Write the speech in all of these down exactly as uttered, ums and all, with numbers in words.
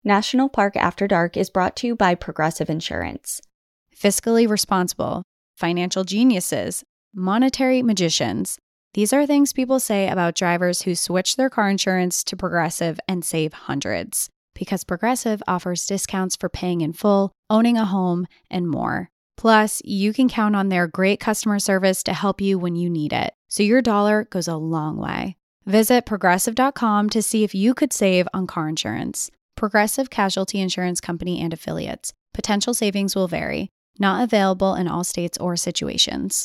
National Park After Dark is brought to you by Progressive Insurance. Fiscally responsible, financial geniuses, monetary magicians. These are things people say about drivers who switch their car insurance to Progressive and save hundreds. Because Progressive offers discounts for paying in full, owning a home, and more. Plus, you can count on their great customer service to help you when you need it. So your dollar goes a long way. Visit progressive dot com to see if you could save on car insurance. Progressive Casualty Insurance Company and Affiliates. Potential savings will vary. Not available in all states or situations.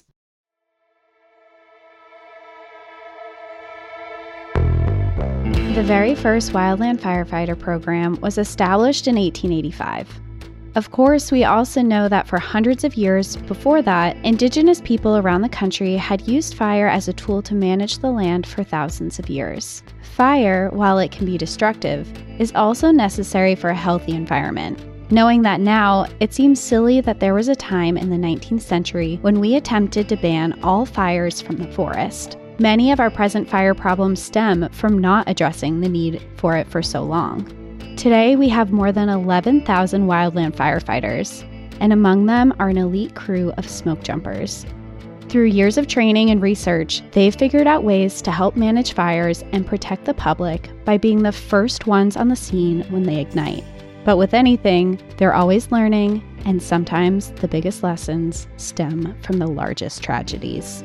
The very first wildland firefighter program was established in eighteen eighty-five. Of course, we also know that for hundreds of years before that, Indigenous people around the country had used fire as a tool to manage the land for thousands of years. Fire, while it can be destructive, is also necessary for a healthy environment. Knowing that now, it seems silly that there was a time in the nineteenth century when we attempted to ban all fires from the forest. Many of our present fire problems stem from not addressing the need for it for so long. Today, we have more than eleven thousand wildland firefighters, and among them are an elite crew of smoke jumpers. Through years of training and research, they've figured out ways to help manage fires and protect the public by being the first ones on the scene when they ignite. But with anything, they're always learning, and sometimes the biggest lessons stem from the largest tragedies.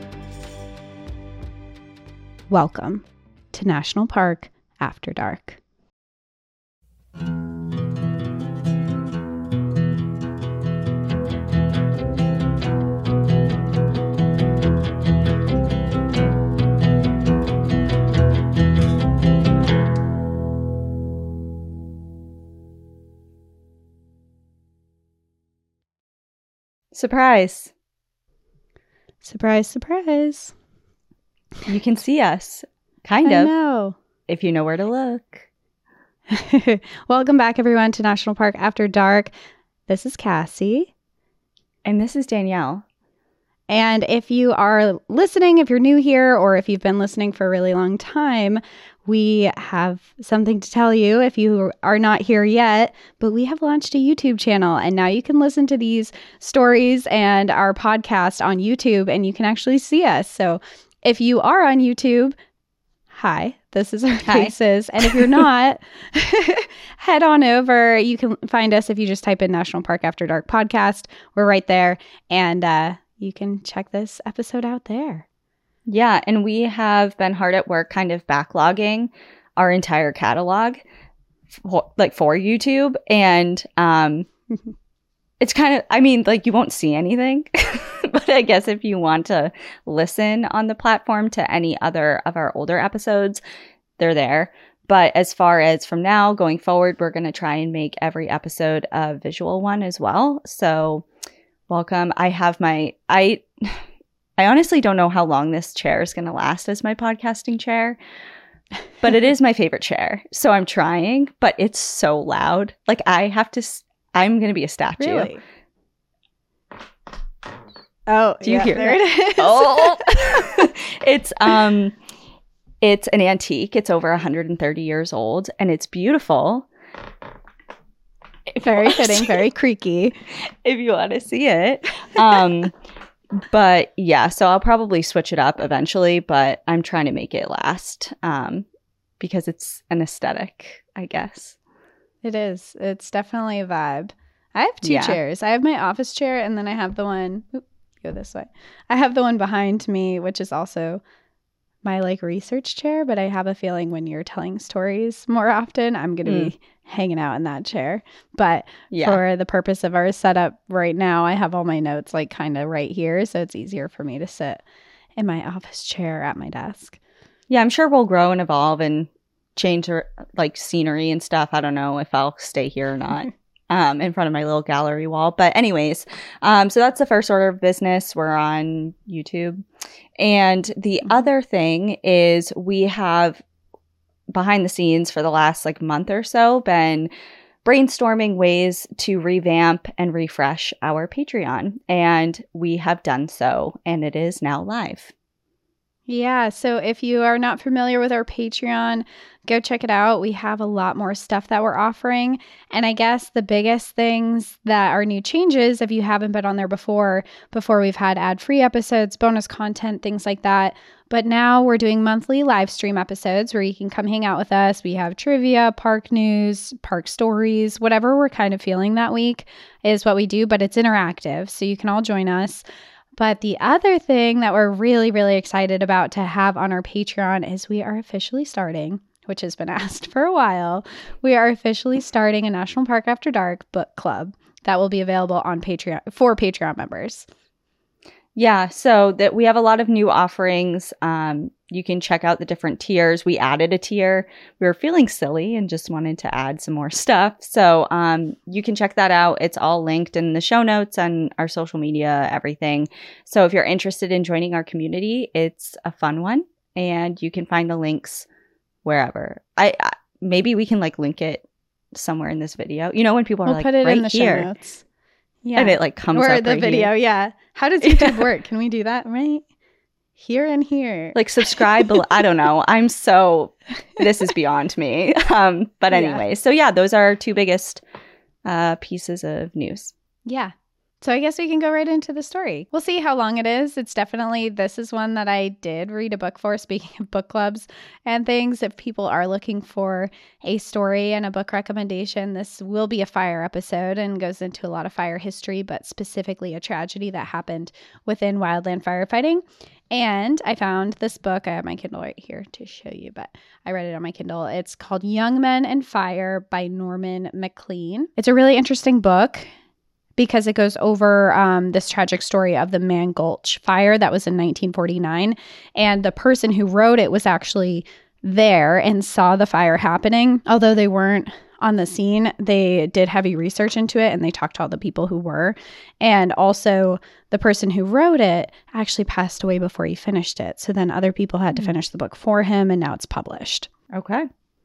Welcome to National Park After Dark. Surprise. Surprise, surprise. You can see us, kind I of, know. if you know where to look. Welcome back, everyone, to National Park After Dark. This is Cassie. And this is Danielle. And if you are listening, if you're new here, or if you've been listening for a really long time, we have something to tell you if you are not here yet, but we have launched a YouTube channel, and now you can listen to these stories and our podcast on YouTube, and you can actually see us. So if you are on YouTube, hi, this is our Hi. faces. And if you're not, head on over. You can find us if you just type in National Park After Dark podcast. We're right there. And uh, you can check this episode out there. Yeah, and we have been hard at work kind of backlogging our entire catalog, for, like for YouTube. And um, it's kind of, I mean, like you won't see anything. But I guess if you want to listen on the platform to any other of our older episodes, they're there. But as far as from now going forward, we're going to try and make every episode a visual one as well. So welcome. I have my, I, I honestly don't know how long this chair is going to last as my podcasting chair, but it is my favorite chair. So I'm trying, but it's so loud. Like I have to, I'm going to be a statue. Really? Oh, do you yeah, hear there that? it is. Oh, it's um, it's an antique. It's over one hundred thirty years old, and it's beautiful. Very fitting, very creaky. If you want to see it, um, but yeah, so I'll probably switch it up eventually. But I'm trying to make it last, um, because it's an aesthetic, I guess. It is. It's definitely a vibe. I have two Yeah. chairs. I have my office chair, and then I have the one. Oop, go this way. I have the one behind me, which is also my like research chair. But I have a feeling when you're telling stories more often, I'm going to Mm. be hanging out in that chair. But Yeah. for the purpose of our setup right now, I have all my notes like kind of right here, so it's easier for me to sit in my office chair at my desk. Yeah, I'm sure we'll grow and evolve and change our, like scenery and stuff. I don't know if I'll stay here or not. Um, in front of my little gallery wall. But anyways, um, so that's the first order of business. We're on YouTube. And the Mm-hmm. other thing is we have behind the scenes for the last like month or so been brainstorming ways to revamp and refresh our Patreon. And we have done so, and it is now live. Yeah, so if you are not familiar with our Patreon, go check it out. We have a lot more stuff that we're offering. And I guess the biggest things that are new changes, if you haven't been on there before, before we've had ad-free episodes, bonus content, things like that. But now we're doing monthly live stream episodes where you can come hang out with us. We have trivia, park news, park stories, whatever we're kind of feeling that week is what we do, but it's interactive. So you can all join us. But the other thing that we're really, really excited about to have on our Patreon is we are officially starting, which has been asked for a while, we are officially starting a National Park After Dark book club that will be available on Patreon for Patreon members. Yeah, so that we have a lot of new offerings. Um, you can check out the different tiers. We added a tier. We were feeling silly and just wanted to add some more stuff. So um, you can check that out. It's all linked in the show notes and our social media, everything. So if you're interested in joining our community, it's a fun one. And you can find the links wherever. I, I maybe we can like link it somewhere in this video. You know, when people are we'll like, put it right in the here. show notes. Yeah. And it like comes or up the right video, here. yeah. How does YouTube work? Can we do that, right? Here and here. Like subscribe. below. I don't know. I'm so, this is beyond me. Um, but anyway, yeah. So yeah, those are our two biggest uh, pieces of news. Yeah. So I guess we can go right into the story. We'll see how long it is. It's definitely, this is one that I did read a book for, speaking of book clubs and things. If people are looking for a story and a book recommendation, this will be a fire episode and goes into a lot of fire history, but specifically a tragedy that happened within wildland firefighting. And I found this book. I have my Kindle right here to show you, but I read it on my Kindle. It's called Young Men and Fire by Norman Maclean. It's a really interesting book because it goes over um, this tragic story of the Mann Gulch fire that was in nineteen forty-nine. And the person who wrote it was actually there and saw the fire happening. Although they weren't on the scene, they did heavy research into it and they talked to all the people who were. And also the person who wrote it actually passed away before he finished it. So then other people had to finish the book for him and now it's published. Okay.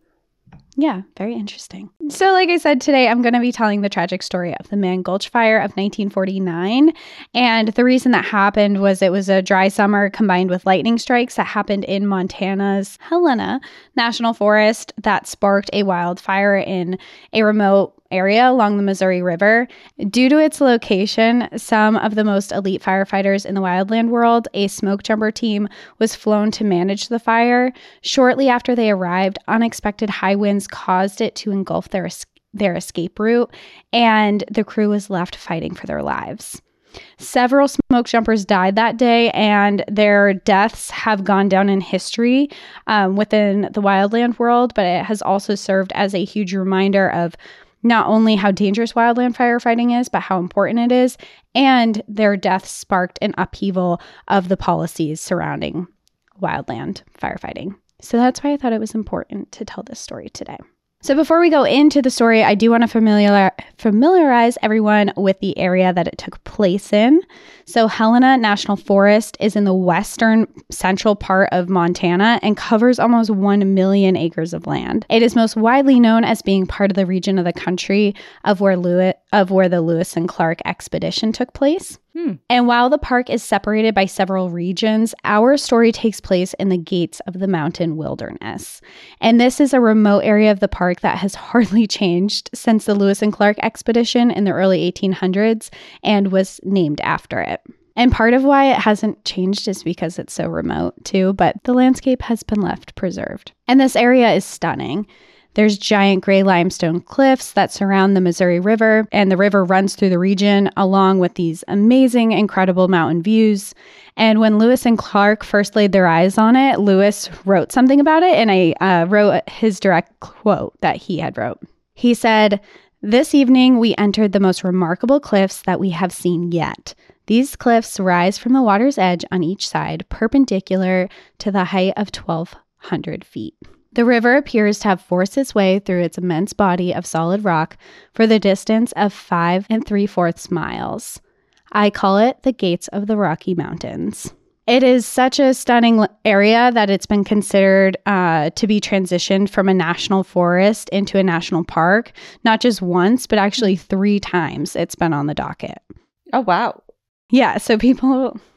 Yeah, very interesting. So like I said, today I'm going to be telling the tragic story of the Mann Gulch fire of nineteen forty-nine. And the reason that happened was it was a dry summer combined with lightning strikes that happened in Montana's Helena National Forest that sparked a wildfire in a remote area along the Missouri River. Due to its location, some of the most elite firefighters in the wildland world, a smoke jumper team, was flown to manage the fire. Shortly after they arrived, unexpected high winds caused it to engulf their their escape route, and the crew was left fighting for their lives. Several smoke jumpers died that day, and their deaths have gone down in history um, within the wildland world, but it has also served as a huge reminder of not only how dangerous wildland firefighting is, but how important it is. And their deaths sparked an upheaval of the policies surrounding wildland firefighting. So that's why I thought it was important to tell this story today. So before we go into the story, I do want to familiar, familiarize everyone with the area that it took place in. So Helena National Forest is in the western central part of Montana and covers almost one million acres of land. It is most widely known as being part of the region of the country of where Lewis, of where the Lewis and Clark expedition took place. Hmm. And while the park is separated by several regions, our story takes place in the gates of the mountain wilderness. And this is a remote area of the park that has hardly changed since the Lewis and Clark expedition in the early eighteen hundreds and was named after it. And part of why it hasn't changed is because it's so remote too, but the landscape has been left preserved. And this area is stunning. There's giant gray limestone cliffs that surround the Missouri River, and the river runs through the region along with these amazing, incredible mountain views. And when Lewis and Clark first laid their eyes on it, Lewis wrote something about it, and I uh, wrote his direct quote that he had wrote. He said, "This evening we entered the most remarkable cliffs that we have seen yet. These cliffs rise from the water's edge on each side, perpendicular to the height of twelve hundred feet. The river appears to have forced its way through its immense body of solid rock for the distance of five and three-fourths miles. I call it the Gates of the Rocky Mountains." It is such a stunning area that it's been considered uh, to be transitioned from a national forest into a national park, not just once, but actually three times it's been on the docket. Oh, wow. Yeah, so people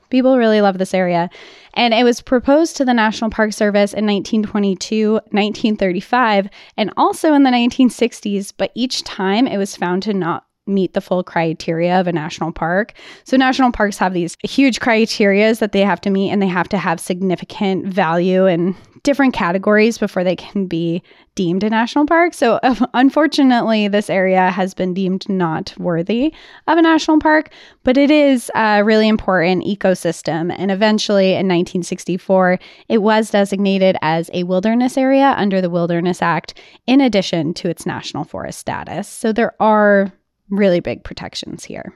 People really love this area. And it was proposed to the National Park Service in nineteen twenty-two, nineteen thirty-five, and also in the nineteen sixties, but each time it was found to not meet the full criteria of a national park. So national parks have these huge criteria that they have to meet, and they have to have significant value in different categories before they can be deemed a national park. So uh, unfortunately, this area has been deemed not worthy of a national park, but it is a really important ecosystem. And eventually in nineteen sixty-four, it was designated as a wilderness area under the Wilderness Act, in addition to its national forest status. So there are really big protections here.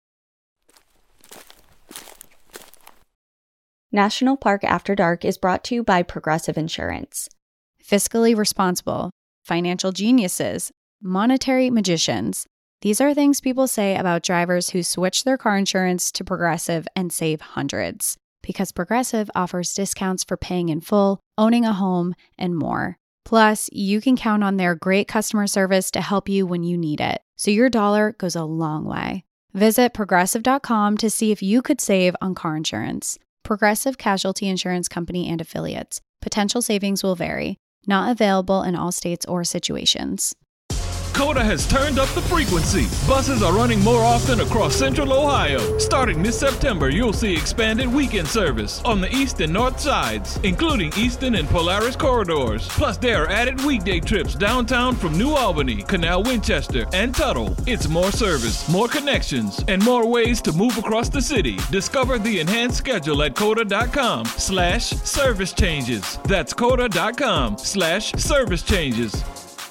National Park After Dark is brought to you by Progressive Insurance. Fiscally responsible, financial geniuses, monetary magicians. These are things people say about drivers who switch their car insurance to Progressive and save hundreds. Because Progressive offers discounts for paying in full, owning a home, and more. Plus, you can count on their great customer service to help you when you need it. So your dollar goes a long way. Visit progressive dot com to see if you could save on car insurance. Progressive Casualty Insurance Company and Affiliates. Potential savings will vary. Not available in all states or situations. COTA has turned up the frequency. Buses are running more often across Central Ohio. Starting this September, you'll see expanded weekend service on the east and north sides, including Easton and Polaris corridors. Plus, there are added weekday trips downtown from New Albany, Canal Winchester, and Tuttle. It's more service, more connections, and more ways to move across the city. Discover the enhanced schedule at COTA.com slash service changes. That's COTA.com slash service changes.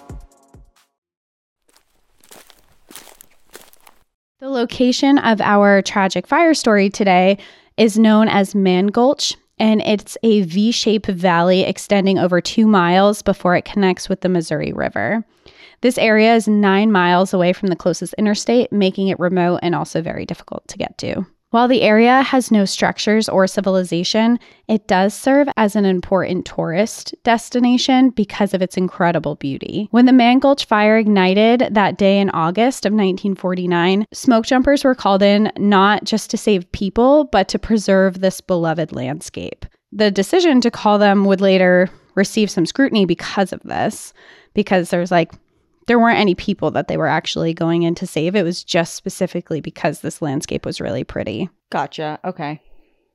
The location of our tragic fire story today is known as Man Gulch, and it's a V-shaped valley extending over two miles before it connects with the Missouri River. This area is nine miles away from the closest interstate, making it remote and also very difficult to get to. While the area has no structures or civilization, it does serve as an important tourist destination because of its incredible beauty. When the Man Gulch fire ignited that day in August of nineteen forty-nine, smoke jumpers were called in not just to save people, but to preserve this beloved landscape. The decision to call them would later receive some scrutiny because of this, because there's like, there weren't any people that they were actually going in to save. It was just specifically because this landscape was really pretty. Gotcha. Okay.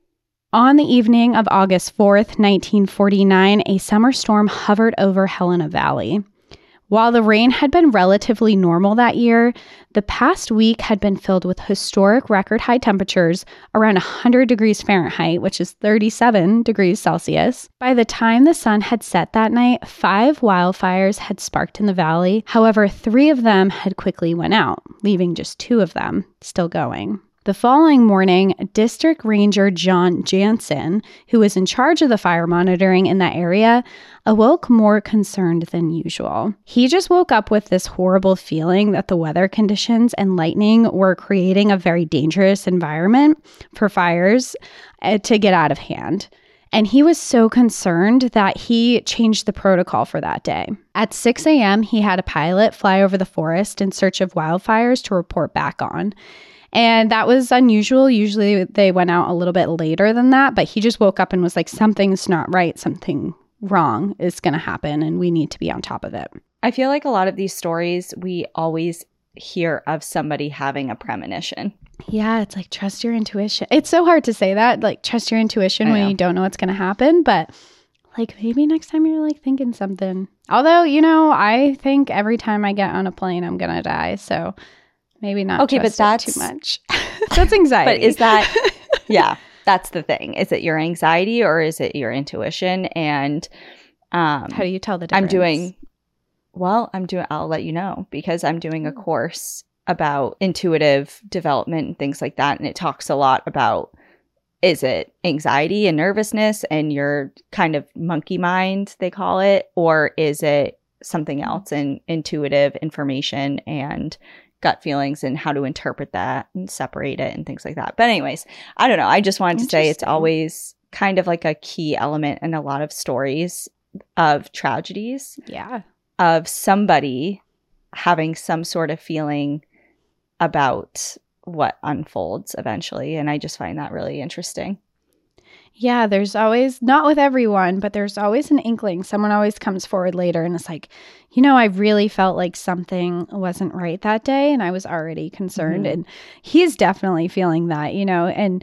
On the evening of August fourth, nineteen forty-nine, a summer storm hovered over Helena Valley. While the rain had been relatively normal that year, the past week had been filled with historic record high temperatures around one hundred degrees Fahrenheit, which is thirty-seven degrees Celsius. By the time the sun had set that night, five wildfires had sparked in the valley. However, three of them had quickly went out, leaving just two of them still going. The following morning, District Ranger John Jansen, who was in charge of the fire monitoring in that area, awoke more concerned than usual. He just woke up with this horrible feeling that the weather conditions and lightning were creating a very dangerous environment for fires uh, to get out of hand. And he was so concerned that he changed the protocol for that day. At six a.m., he had a pilot fly over the forest in search of wildfires to report back on. And that was unusual. Usually they went out a little bit later than that, but he just woke up and was like, something's not right. Something wrong is going to happen and we need to be on top of it. I feel like a lot of these stories, we always hear of somebody having a premonition. Yeah, it's like, trust your intuition. It's so hard to say that, like, trust your intuition when you don't know what's going to happen. But like, maybe next time you're like thinking something. Although, you know, I think every time I get on a plane, I'm going to die. So maybe not. Okay, but that's too much. That's anxiety. But is that, yeah, that's the thing. Is it your anxiety or is it your intuition? And um, how do you tell the difference? I'm doing, well, I'm doing, I'll let you know because I'm doing a course about intuitive development and things like that. And it talks a lot about, is it anxiety and nervousness and your kind of monkey mind, they call it, or is it something else and intuitive information and gut feelings and how to interpret that and separate it and things like that. But anyways, I don't know. I just wanted to say it's always kind of like a key element in a lot of stories of tragedies. Yeah. Of somebody having some sort of feeling about what unfolds eventually. And I just find that really interesting. Yeah, there's always, not with everyone, but there's always an inkling. Someone always comes forward later and it's like, you know, I really felt like something wasn't right that day and I was already concerned. Mm-hmm. And he's definitely feeling that, you know, and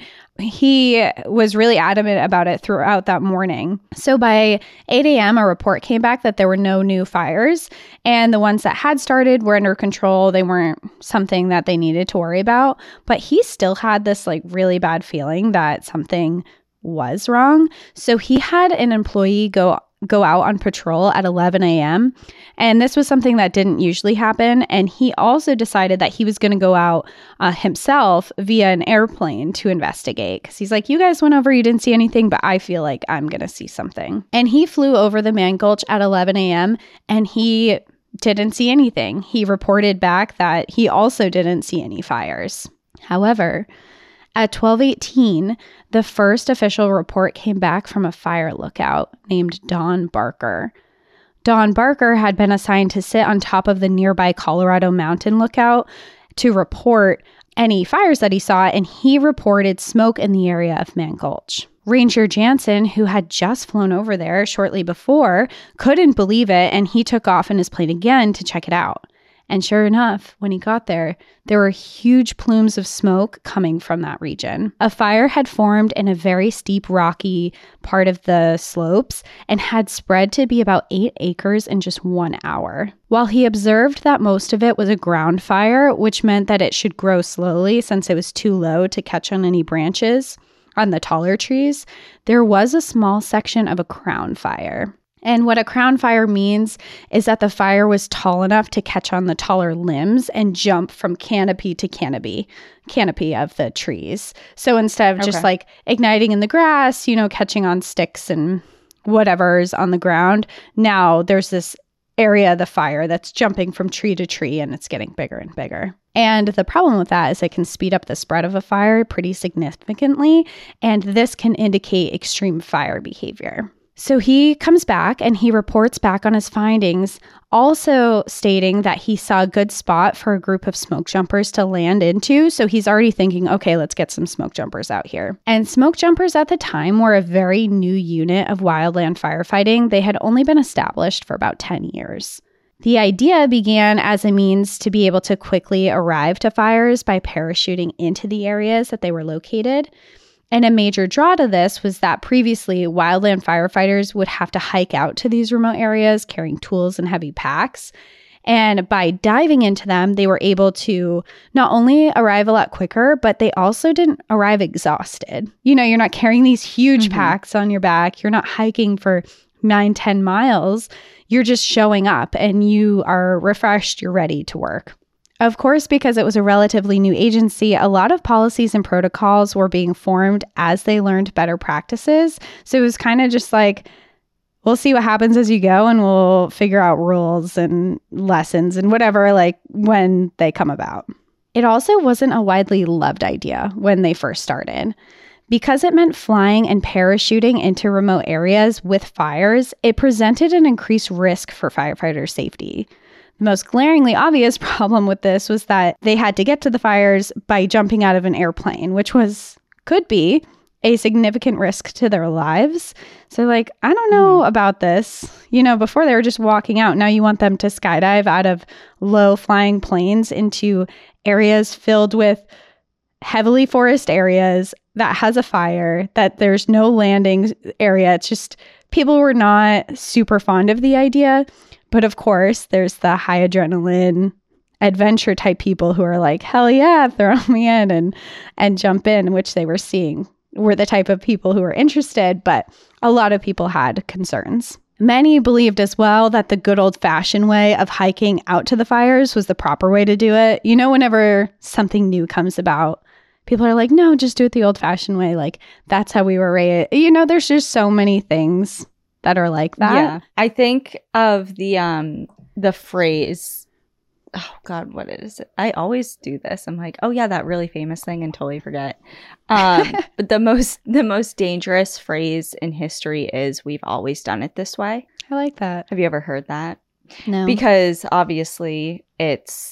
he was really adamant about it throughout that morning. So by eight a.m., a report came back that there were no new fires and the ones that had started were under control. They weren't something that they needed to worry about, but he still had this like really bad feeling that something was wrong. So he had an employee go go out on patrol at eleven a.m. And this was something that didn't usually happen. And he also decided that he was going to go out uh, himself via an airplane to investigate. Because he's like, you guys went over, you didn't see anything, but I feel like I'm going to see something. And he flew over the Man Gulch at eleven a.m. and he didn't see anything. He reported back that he also didn't see any fires. However, at twelve eighteen, the first official report came back from a fire lookout named Don Barker. Don Barker had been assigned to sit on top of the nearby Colorado Mountain Lookout to report any fires that he saw, and he reported smoke in the area of Man Gulch. Ranger Jansen, who had just flown over there shortly before, couldn't believe it, and he took off in his plane again to check it out. And sure enough, when he got there, there were huge plumes of smoke coming from that region. A fire had formed in a very steep, rocky part of the slopes and had spread to be about eight acres in just one hour. While he observed that most of it was a ground fire, which meant that it should grow slowly since it was too low to catch on any branches on the taller trees, there was a small section of a crown fire. And what a crown fire means is that the fire was tall enough to catch on the taller limbs and jump from canopy to canopy, canopy of the trees. So instead of okay. just like igniting in the grass, you know, catching on sticks and whatever's on the ground, now there's this area of the fire that's jumping from tree to tree and it's getting bigger and bigger. And the problem with that is it can speed up the spread of a fire pretty significantly, and this can indicate extreme fire behavior. So he comes back and he reports back on his findings, also stating that he saw a good spot for a group of smoke jumpers to land into. So he's already thinking, okay, let's get some smoke jumpers out here. And smoke jumpers at the time were a very new unit of wildland firefighting. They had only been established for about ten years. The idea began as a means to be able to quickly arrive to fires by parachuting into the areas that they were located. And a major draw to this was that previously wildland firefighters would have to hike out to these remote areas carrying tools and heavy packs. And by diving into them, they were able to not only arrive a lot quicker, but they also didn't arrive exhausted. You know, you're not carrying these huge mm-hmm. packs on your back. You're not hiking for nine, ten miles. You're just showing up and you are refreshed. You're ready to work. Of course, because it was a relatively new agency, a lot of policies and protocols were being formed as they learned better practices. So it was kind of just like, we'll see what happens as you go and we'll figure out rules and lessons and whatever, like when they come about. It also wasn't a widely loved idea when they first started. Because it meant flying and parachuting into remote areas with fires, it presented an increased risk for firefighter safety. The most glaringly obvious problem with this was that they had to get to the fires by jumping out of an airplane, which was, could be, a significant risk to their lives. So like, I don't know mm. about this. You know, before they were just walking out. Now you want them to skydive out of low flying planes into areas filled with heavily forest areas that has a fire, that there's no landing area. It's just, people were not super fond of the idea. But of course, there's the high adrenaline adventure type people who are like, hell yeah, throw me in and and jump in, which they were seeing were the type of people who were interested. But a lot of people had concerns. Many believed as well that the good old fashioned way of hiking out to the fires was the proper way to do it. You know, whenever something new comes about, people are like, no, just do it the old fashioned way. Like, that's how we were raised. You know, there's just so many things that are like that. Yeah. I think of the um the phrase, oh God, what is it? I always do this. I'm like, oh yeah, that really famous thing and totally forget. Um, but the most the most dangerous phrase in history is we've always done it this way. I like that. Have you ever heard that? No. Because obviously it's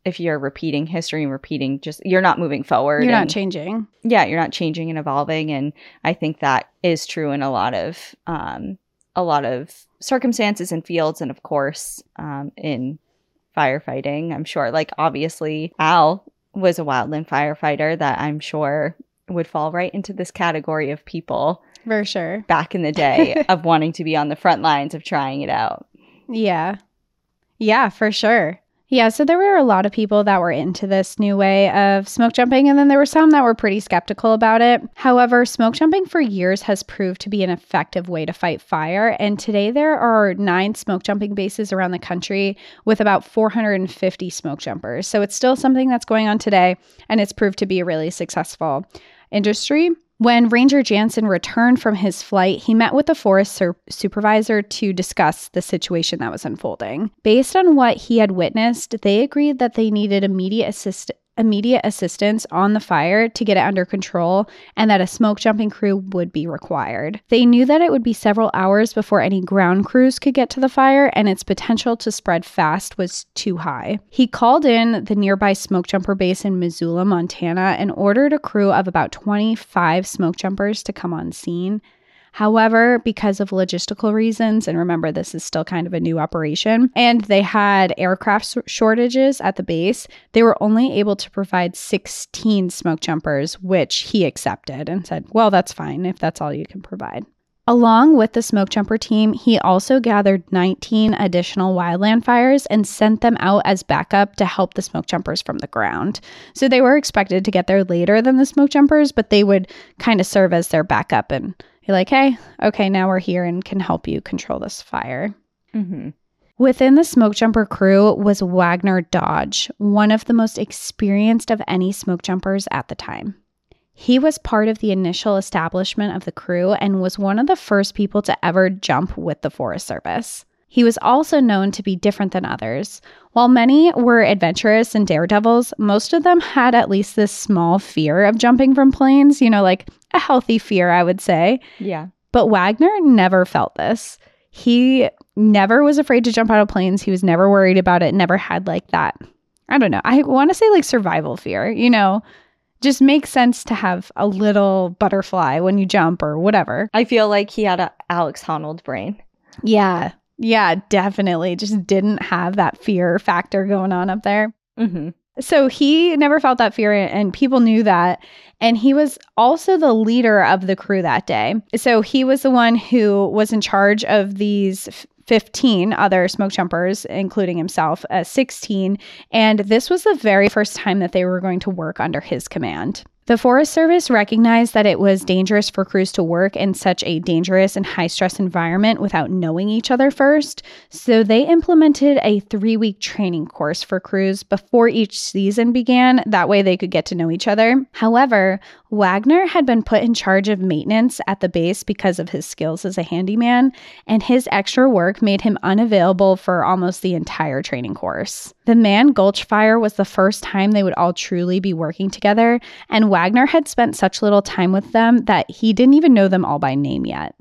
if you're repeating history and repeating, just you're not moving forward. You're and, not changing. Yeah, you're not changing and evolving. And I think that is true in a lot of um, a lot of circumstances and fields, and of course um, in firefighting. I'm sure, like obviously, Al was a wildland firefighter that I'm sure would fall right into this category of people for sure back in the day of wanting to be on the front lines of trying it out. Yeah. Yeah, for sure. Yeah, so there were a lot of people that were into this new way of smoke jumping, and then there were some that were pretty skeptical about it. However, smoke jumping for years has proved to be an effective way to fight fire, and today there are nine smoke jumping bases around the country with about four hundred fifty smoke jumpers. So it's still something that's going on today, and it's proved to be a really successful industry. When Ranger Jansen returned from his flight, he met with the forest sur- supervisor to discuss the situation that was unfolding. Based on what he had witnessed, they agreed that they needed immediate assist- immediate assistance on the fire to get it under control, and that a smoke jumping crew would be required. They knew that it would be several hours before any ground crews could get to the fire, and its potential to spread fast was too high. He called in the nearby smoke jumper base in Missoula, Montana, and ordered a crew of about twenty-five smoke jumpers to come on scene. However, because of logistical reasons, and remember, this is still kind of a new operation, and they had aircraft shortages at the base, they were only able to provide sixteen smoke jumpers, which he accepted and said, well, that's fine if that's all you can provide. Along with the smoke jumper team, he also gathered nineteen additional wildland fires and sent them out as backup to help the smoke jumpers from the ground. So they were expected to get there later than the smoke jumpers, but they would kind of serve as their backup and you're like, hey, okay, now we're here and can help you control this fire. Mm-hmm. Within the smoke jumper crew was Wagner Dodge, one of the most experienced of any smoke jumpers at the time. He was part of the initial establishment of the crew and was one of the first people to ever jump with the Forest Service. He was also known to be different than others. While many were adventurous and daredevils, most of them had at least this small fear of jumping from planes, you know, like a healthy fear, I would say. Yeah. But Wagner never felt this. He never was afraid to jump out of planes. He was never worried about it, never had like that. I don't know. I want to say like survival fear, you know, just makes sense to have a little butterfly when you jump or whatever. I feel like he had a Alex Honnold brain. Yeah. Yeah, definitely. Just didn't have that fear factor going on up there. Mm-hmm. So he never felt that fear, and people knew that. And he was also the leader of the crew that day. So he was the one who was in charge of these fifteen other smoke jumpers, including himself, uh, sixteen. And this was the very first time that they were going to work under his command. The Forest Service recognized that it was dangerous for crews to work in such a dangerous and high-stress environment without knowing each other first, so they implemented a three-week training course for crews before each season began. That way they could get to know each other. However, Wagner had been put in charge of maintenance at the base because of his skills as a handyman, and his extra work made him unavailable for almost the entire training course. The Man Gulch fire was the first time they would all truly be working together, and Wagner had spent such little time with them that he didn't even know them all by name yet.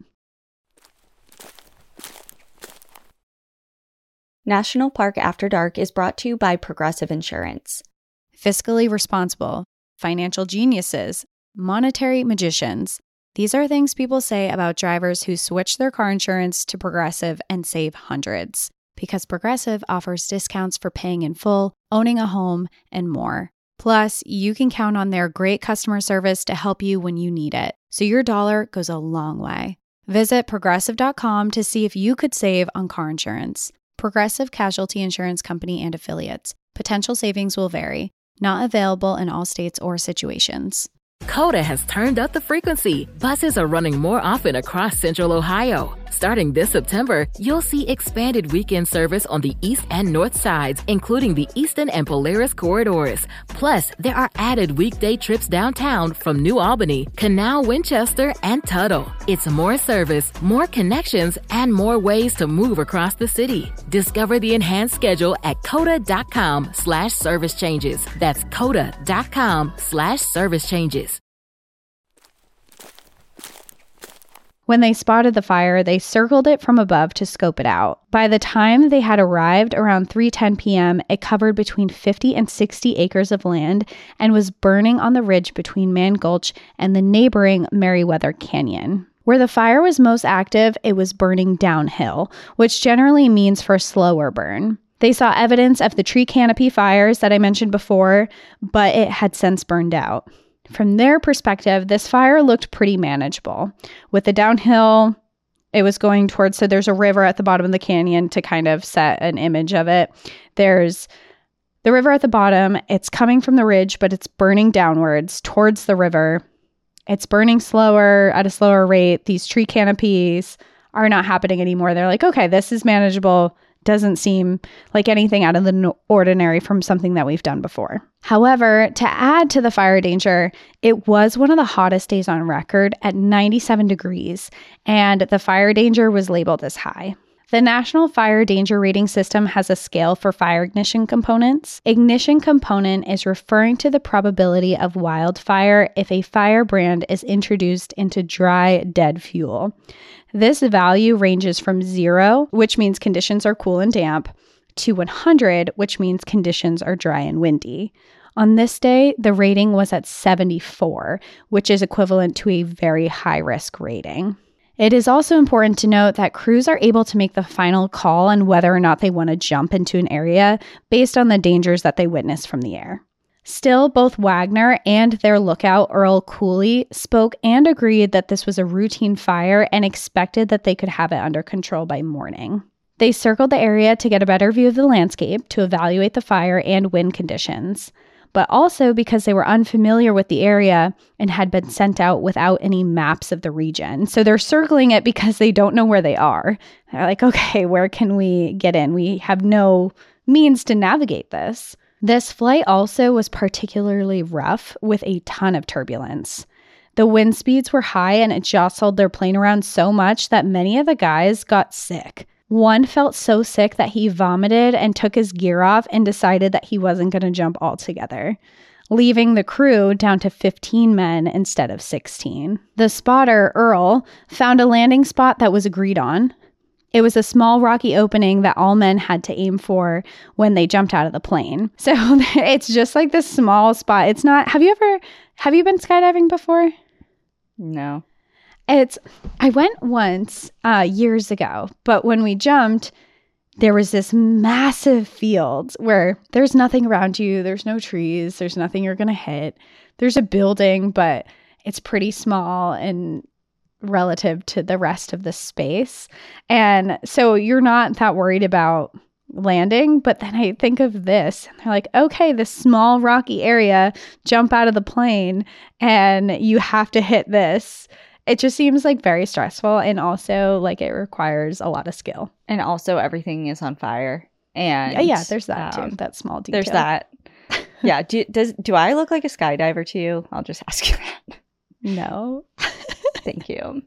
National Park After Dark is brought to you by Progressive Insurance. Fiscally responsible, financial geniuses, monetary magicians. These are things people say about drivers who switch their car insurance to Progressive and save hundreds. Because Progressive offers discounts for paying in full, owning a home, and more. Plus, you can count on their great customer service to help you when you need it. So your dollar goes a long way. Visit progressive dot com to see if you could save on car insurance. Progressive Casualty Insurance Company and Affiliates. Potential savings will vary. Not available in all states or situations. Coda has turned up the frequency. Buses are running more often across Central Ohio. Starting this September, you'll see expanded weekend service on the east and north sides, including the Eastern and Polaris corridors. Plus, there are added weekday trips downtown from New Albany, Canal, Winchester, and Tuttle. It's more service, more connections, and more ways to move across the city. Discover the enhanced schedule at coda.com slash service changes. That's coda.com slash service changes. When they spotted the fire, they circled it from above to scope it out. By the time they had arrived around three ten p.m., it covered between fifty and sixty acres of land and was burning on the ridge between Man Gulch and the neighboring Meriwether Canyon. Where the fire was most active, it was burning downhill, which generally means for a slower burn. They saw evidence of the tree canopy fires that I mentioned before, but it had since burned out. From their perspective, this fire looked pretty manageable. With the downhill, it was going towards, so there's a river at the bottom of the canyon to kind of set an image of it. There's the river at the bottom. It's coming from the ridge, but it's burning downwards towards the river. It's burning slower at a slower rate. These tree canopies are not happening anymore. They're like, okay, this is manageable. Doesn't seem like anything out of the ordinary from something that we've done before. However, to add to the fire danger, it was one of the hottest days on record at ninety-seven degrees, and the fire danger was labeled as high. The National Fire Danger Rating System has a scale for fire ignition components. Ignition component is referring to the probability of wildfire if a firebrand is introduced into dry, dead fuel. This value ranges from zero, which means conditions are cool and damp, to one hundred, which means conditions are dry and windy. On this day, the rating was at seventy-four, which is equivalent to a very high-risk rating. It is also important to note that crews are able to make the final call on whether or not they want to jump into an area based on the dangers that they witness from the air. Still, both Wagner and their lookout, Earl Cooley, spoke and agreed that this was a routine fire and expected that they could have it under control by morning. They circled the area to get a better view of the landscape to evaluate the fire and wind conditions, but also because they were unfamiliar with the area and had been sent out without any maps of the region. So they're circling it because they don't know where they are. They're like, okay, where can we get in? We have no means to navigate this. This flight also was particularly rough with a ton of turbulence. The wind speeds were high and it jostled their plane around so much that many of the guys got sick. One felt so sick that he vomited and took his gear off and decided that he wasn't going to jump altogether, leaving the crew down to fifteen men instead of sixteen. The spotter, Earl, found a landing spot that was agreed on. It was a small rocky opening that all men had to aim for when they jumped out of the plane. So it's just like this small spot. It's not, have you ever, have you been skydiving before? No. It's, I went once uh, years ago, but when we jumped, there was this massive field where there's nothing around you. There's no trees. There's nothing you're going to hit. There's a building, but it's pretty small and relative to the rest of the space. And so you're not that worried about landing. But then I think of this and they're like, okay, this small rocky area, jump out of the plane and you have to hit this. It just seems like very stressful, and also like it requires a lot of skill. And also everything is on fire. And yeah, yeah there's that um, too. That small detail. There's that. Yeah. Do, does, do I look like a skydiver to you? I'll just ask you that. No. Thank you.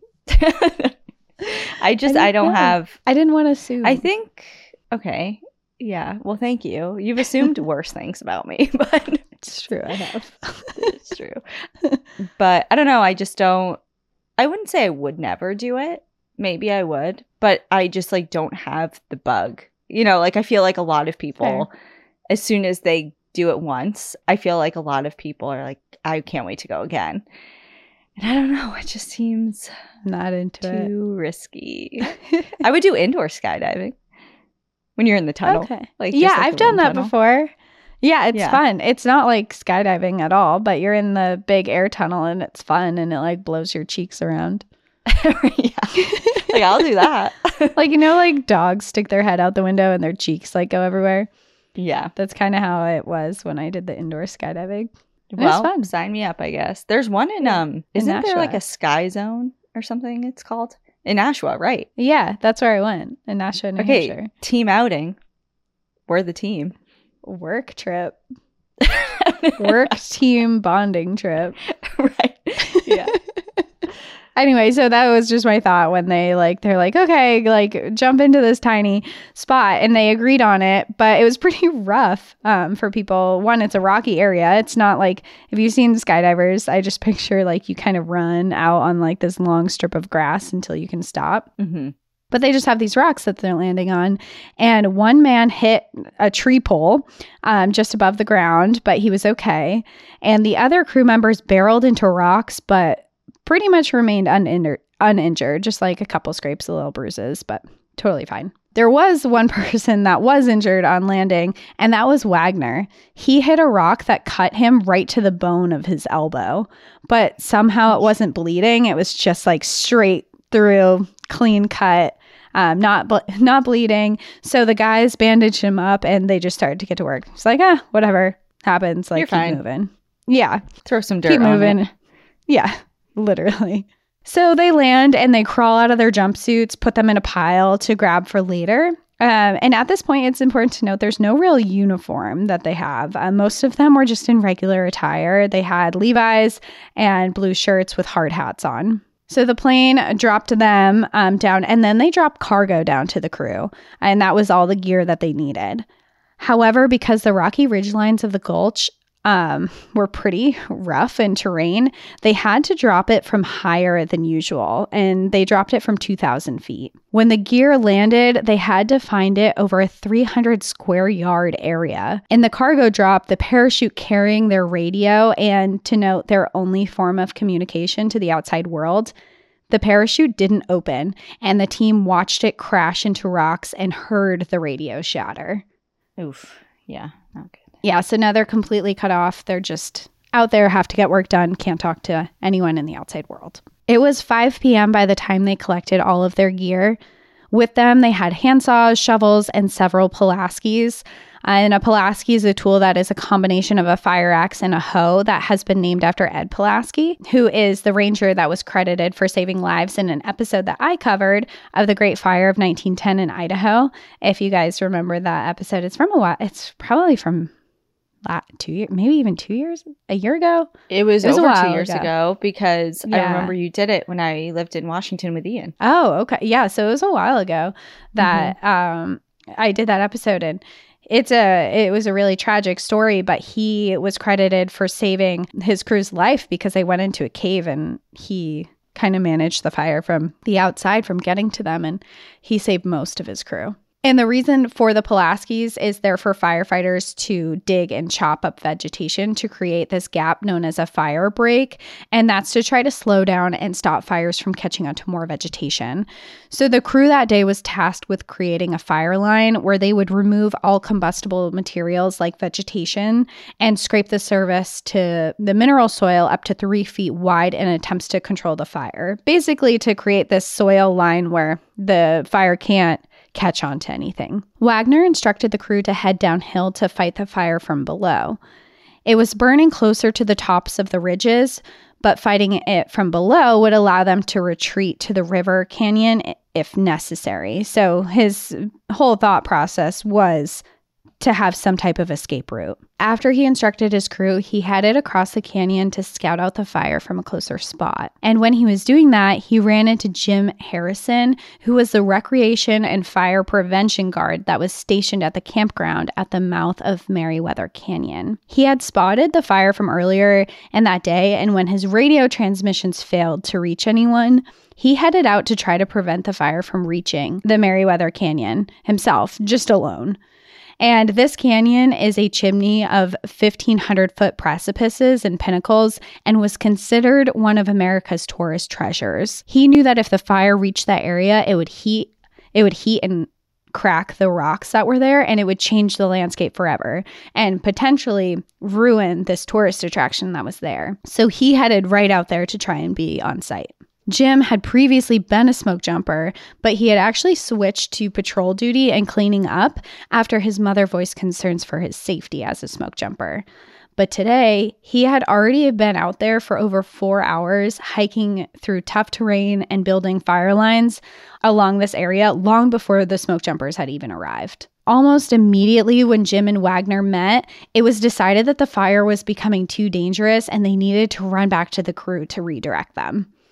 I just, I, I don't know. have. I didn't want to assume. I think, okay. Yeah. Well, thank you. You've assumed worse things about me, but. It's true. I have. It's true. But I don't know. I just don't. I wouldn't say I would never do it. Maybe I would, but I just like don't have the bug. You know, like I feel like a lot of people, Fair. As soon as they do it once, I feel like a lot of people are like, I can't wait to go again. And I don't know, it just seems not into too it. risky. I would do indoor skydiving when you're in the tunnel. Okay. Like yeah, like I've done that tunnel. before. Yeah, it's yeah. fun. It's not like skydiving at all, but you're in the big air tunnel and it's fun and it like blows your cheeks around. Yeah. Like I'll do that. Like, you know, like dogs stick their head out the window and their cheeks like go everywhere. Yeah. That's kind of how it was when I did the indoor skydiving. It well, was fun. Sign me up, I guess. There's one in, um, isn't in there like a Sky Zone or something it's called? In Nashua, right? Yeah, that's where I went. In Nashua, New okay, Hampshire. Team outing. We're the team. Work trip. Work team bonding trip. Right. Yeah. Anyway, so that was just my thought when they like, they're like, okay, like jump into this tiny spot, and they agreed on it, but it was pretty rough um, for people. One, it's a rocky area. It's not like, if you've seen skydivers, I just picture like you kind of run out on like this long strip of grass until you can stop. Mm-hmm. But they just have these rocks that they're landing on. And one man hit a tree pole um, just above the ground, but he was okay. And the other crew members barreled into rocks, but pretty much remained uninjured, uninjured, just like a couple scrapes, a little bruises, but totally fine. There was one person that was injured on landing, and that was Wagner. He hit a rock that cut him right to the bone of his elbow, but somehow it wasn't bleeding. It was just like straight through, clean cut, um, not ble- not bleeding. So the guys bandaged him up, and they just started to get to work. It's like, ah, whatever happens, like, You're keep fine. moving. Yeah. Throw some dirt Keep on moving. it. Yeah, literally. So they land and they crawl out of their jumpsuits, put them in a pile to grab for later. Um, and at this point, it's important to note there's no real uniform that they have. Uh, most of them were just in regular attire. They had Levi's and blue shirts with hard hats on. So the plane dropped them um, down, and then they dropped cargo down to the crew. And that was all the gear that they needed. However, because the rocky ridgelines of the Gulch um, were pretty rough in terrain, they had to drop it from higher than usual, and they dropped it from two thousand feet. When the gear landed, they had to find it over a three hundred square yard area. In the cargo drop, the parachute carrying their radio, and to note, their only form of communication to the outside world, the parachute didn't open, and the team watched it crash into rocks and heard the radio shatter. Oof. Yeah. Not good. Yeah, so now they're completely cut off. They're just out there, have to get work done, can't talk to anyone in the outside world. It was five p.m. by the time they collected all of their gear. With them, they had handsaws, shovels, and several Pulaskis. And a Pulaski is a tool that is a combination of a fire axe and a hoe that has been named after Ed Pulaski, who is the ranger that was credited for saving lives in an episode that I covered of the Great Fire of nineteen ten in Idaho. If you guys remember that episode, it's from a while. It's probably from two years, maybe even two years, a year ago. It was, it was over a while two years ago, ago because yeah. I remember you did it when I lived in Washington with Ian. Oh, okay. Yeah. So it was a while ago that mm-hmm. um, I did that episode, and it's a, it was a really tragic story, but he was credited for saving his crew's life because they went into a cave and he kind of managed the fire from the outside from getting to them, and he saved most of his crew. And the reason for the Pulaskis is they're for firefighters to dig and chop up vegetation to create this gap known as a fire break. And that's to try to slow down and stop fires from catching onto more vegetation. So the crew that day was tasked with creating a fire line where they would remove all combustible materials like vegetation and scrape the surface to the mineral soil up to three feet wide in attempts to control the fire. Basically to create this soil line where the fire can't catch on to anything. Wagner instructed the crew to head downhill to fight the fire from below. It was burning closer to the tops of the ridges, but fighting it from below would allow them to retreat to the river canyon if necessary. So his whole thought process was to have some type of escape route. After he instructed his crew, he headed across the canyon to scout out the fire from a closer spot. And when he was doing that, he ran into Jim Harrison, who was the recreation and fire prevention guard that was stationed at the campground at the mouth of Meriwether Canyon. He had spotted the fire from earlier in that day, and when his radio transmissions failed to reach anyone, he headed out to try to prevent the fire from reaching the Meriwether Canyon himself, just alone. And this canyon is a chimney of fifteen hundred foot precipices and pinnacles and was considered one of America's tourist treasures. He knew that if the fire reached that area, it would heat, it would heat and crack the rocks that were there, and it would change the landscape forever and potentially ruin this tourist attraction that was there. So he headed right out there to try and be on site. Jim had previously been a smoke jumper, but he had actually switched to patrol duty and cleaning up after his mother voiced concerns for his safety as a smoke jumper. But today, he had already been out there for over four hours, hiking through tough terrain and building fire lines along this area long before the smoke jumpers had even arrived. Almost immediately when Jim and Wagner met, it was decided that the fire was becoming too dangerous and they needed to run back to the crew to redirect them.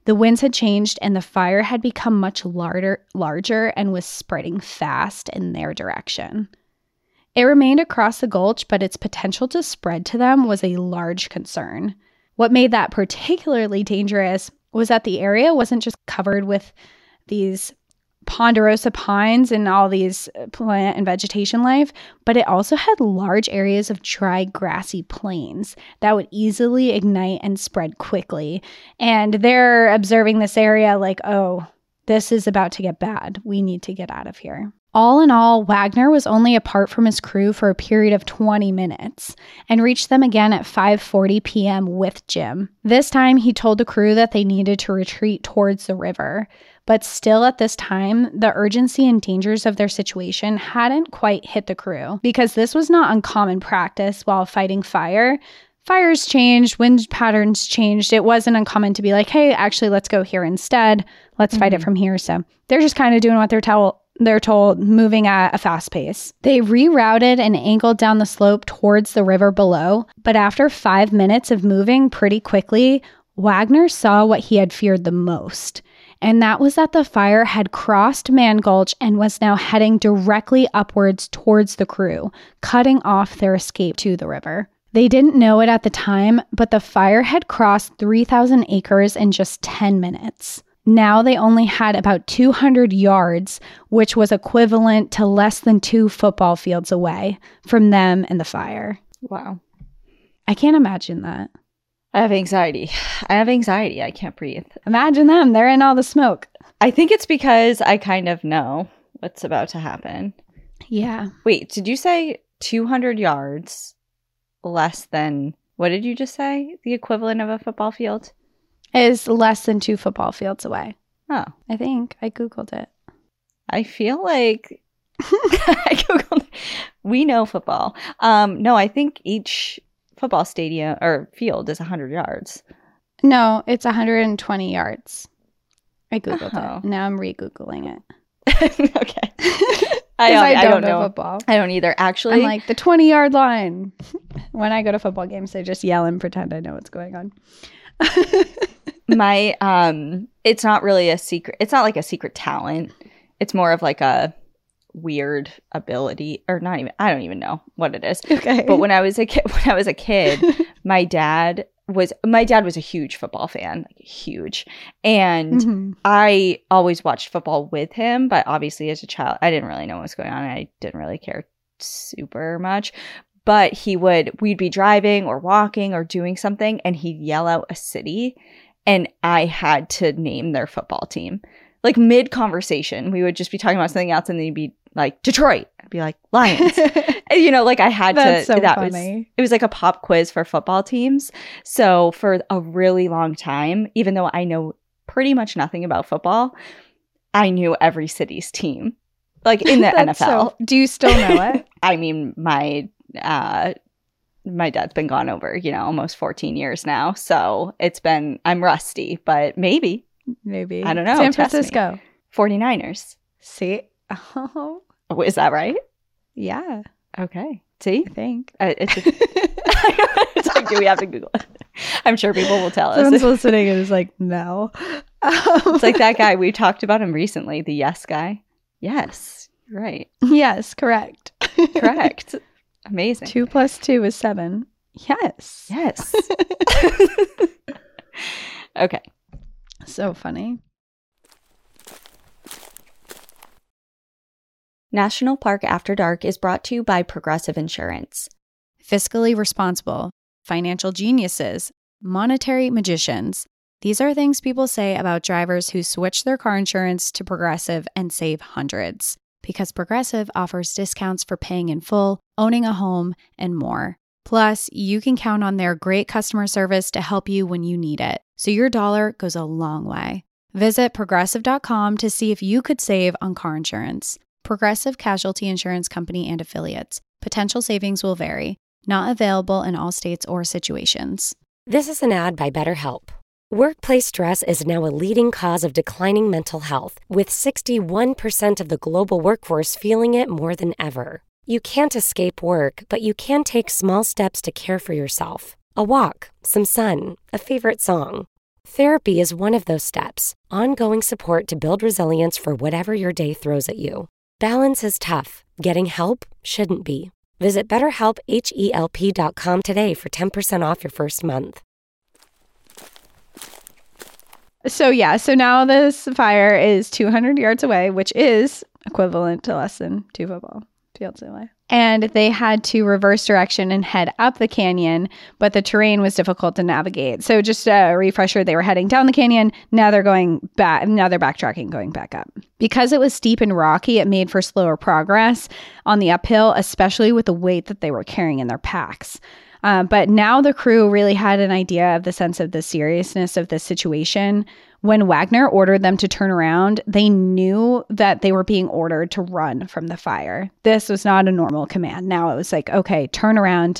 The winds had changed and the fire had become much larger, larger and was spreading fast in their direction. It remained across the gulch, but its potential to spread to them was a large concern. What made that particularly dangerous was that the area wasn't just covered with these ponderosa pines and all these plant and vegetation life, but it also had large areas of dry, grassy plains that would easily ignite and spread quickly. And they're observing this area like, oh, this is about to get bad. We need to get out of here. All in all, Wagner was only apart from his crew for a period of twenty minutes and reached them again at five forty p.m. with Jim. This time, he told the crew that they needed to retreat towards the river. But still at this time, the urgency and dangers of their situation hadn't quite hit the crew because this was not uncommon practice while fighting fire. Fires changed, wind patterns changed. It wasn't uncommon to be like, hey, actually, let's go here instead. Let's mm-hmm. fight it from here. So they're just kind of doing what they're told. They're told, moving at a fast pace. They rerouted and angled down the slope towards the river below, but after five minutes of moving pretty quickly, Wagner saw what he had feared the most, and that was that the fire had crossed Man Gulch and was now heading directly upwards towards the crew, cutting off their escape to the river. They didn't know it at the time, but the fire had crossed three thousand acres in just ten minutes. Now they only had about two hundred yards, which was equivalent to less than two football fields away from them and the fire. Wow. I can't imagine that. I have anxiety. I have anxiety. I can't breathe. Imagine them. They're in all the smoke. I think it's because I kind of know what's about to happen. Yeah. Wait, did you say two hundred yards less than, what did you just say? The equivalent of a football field? Is less than two football fields away. Oh. I think. I Googled it. I feel like I Googled it. We know football. Um, no, I think each football stadium or field is one hundred yards. No, it's one hundred twenty yards. I Googled oh. it. Now I'm re-Googling it. Okay. I, I, I don't, don't know, know football. I don't either. Actually, I'm like, the twenty-yard line. When I go to football games, I just yell and pretend I know what's going on. my um it's not really a secret, it's not like a secret talent, it's more of like a weird ability, or not even, I don't even know what it is. Okay. But when I was a kid when I was a kid my dad was my dad was a huge football fan, like huge, and mm-hmm. I always watched football with him, but obviously as a child I didn't really know what was going on, and I didn't really care super much. But he would, we'd be driving or walking or doing something, and he'd yell out a city, and I had to name their football team. Like mid-conversation, we would just be talking about something else, and then he'd be like, Detroit. I'd be like, Lions. And, you know, like I had That's to, so that funny. was, it was like a pop quiz for football teams. So for a really long time, even though I know pretty much nothing about football, I knew every city's team. Like in the N F L. So, do you still know it? I mean, my... Uh, my dad's been gone over, you know, almost fourteen years now. So it's been, I'm rusty, but maybe. Maybe. I don't know. San Test Francisco. Me. forty-niners. See? Oh. oh. Is that right? Yeah. Okay. See? I think. Uh, it's, a, it's like, do we have to Google it? I'm sure people will tell Someone's us. Someone's listening and is like, no. It's like that guy. We talked about him recently, the yes guy. Yes. Right. Yes, correct. Correct. Amazing. Two plus two is seven. Yes. Yes. Okay. So funny. National Park After Dark is brought to you by Progressive Insurance. Fiscally responsible, financial geniuses, monetary magicians. These are things people say about drivers who switch their car insurance to Progressive and save hundreds. Because Progressive offers discounts for paying in full, owning a home, and more. Plus, you can count on their great customer service to help you when you need it, so your dollar goes a long way. Visit progressive dot com to see if you could save on car insurance. Progressive Casualty Insurance Company and Affiliates. Potential savings will vary. Not available in all states or situations. This is an ad by BetterHelp. Workplace stress is now a leading cause of declining mental health, with sixty-one percent of the global workforce feeling it more than ever. You can't escape work, but you can take small steps to care for yourself. A walk, some sun, a favorite song. Therapy is one of those steps, ongoing support to build resilience for whatever your day throws at you. Balance is tough. Getting help shouldn't be. Visit BetterHelp, H E L P dot com today for ten percent off your first month. So yeah, so now this fire is two hundred yards away, which is equivalent to less than two football fields away. And they had to reverse direction and head up the canyon, but the terrain was difficult to navigate. So just a refresher, they were heading down the canyon. Now they're going back. Now they're backtracking, going back up. Because it was steep and rocky, it made for slower progress on the uphill, especially with the weight that they were carrying in their packs. Uh, but now the crew really had an idea of the sense of the seriousness of the situation. When Wagner ordered them to turn around, they knew that they were being ordered to run from the fire. This was not a normal command. Now it was like, okay, turn around,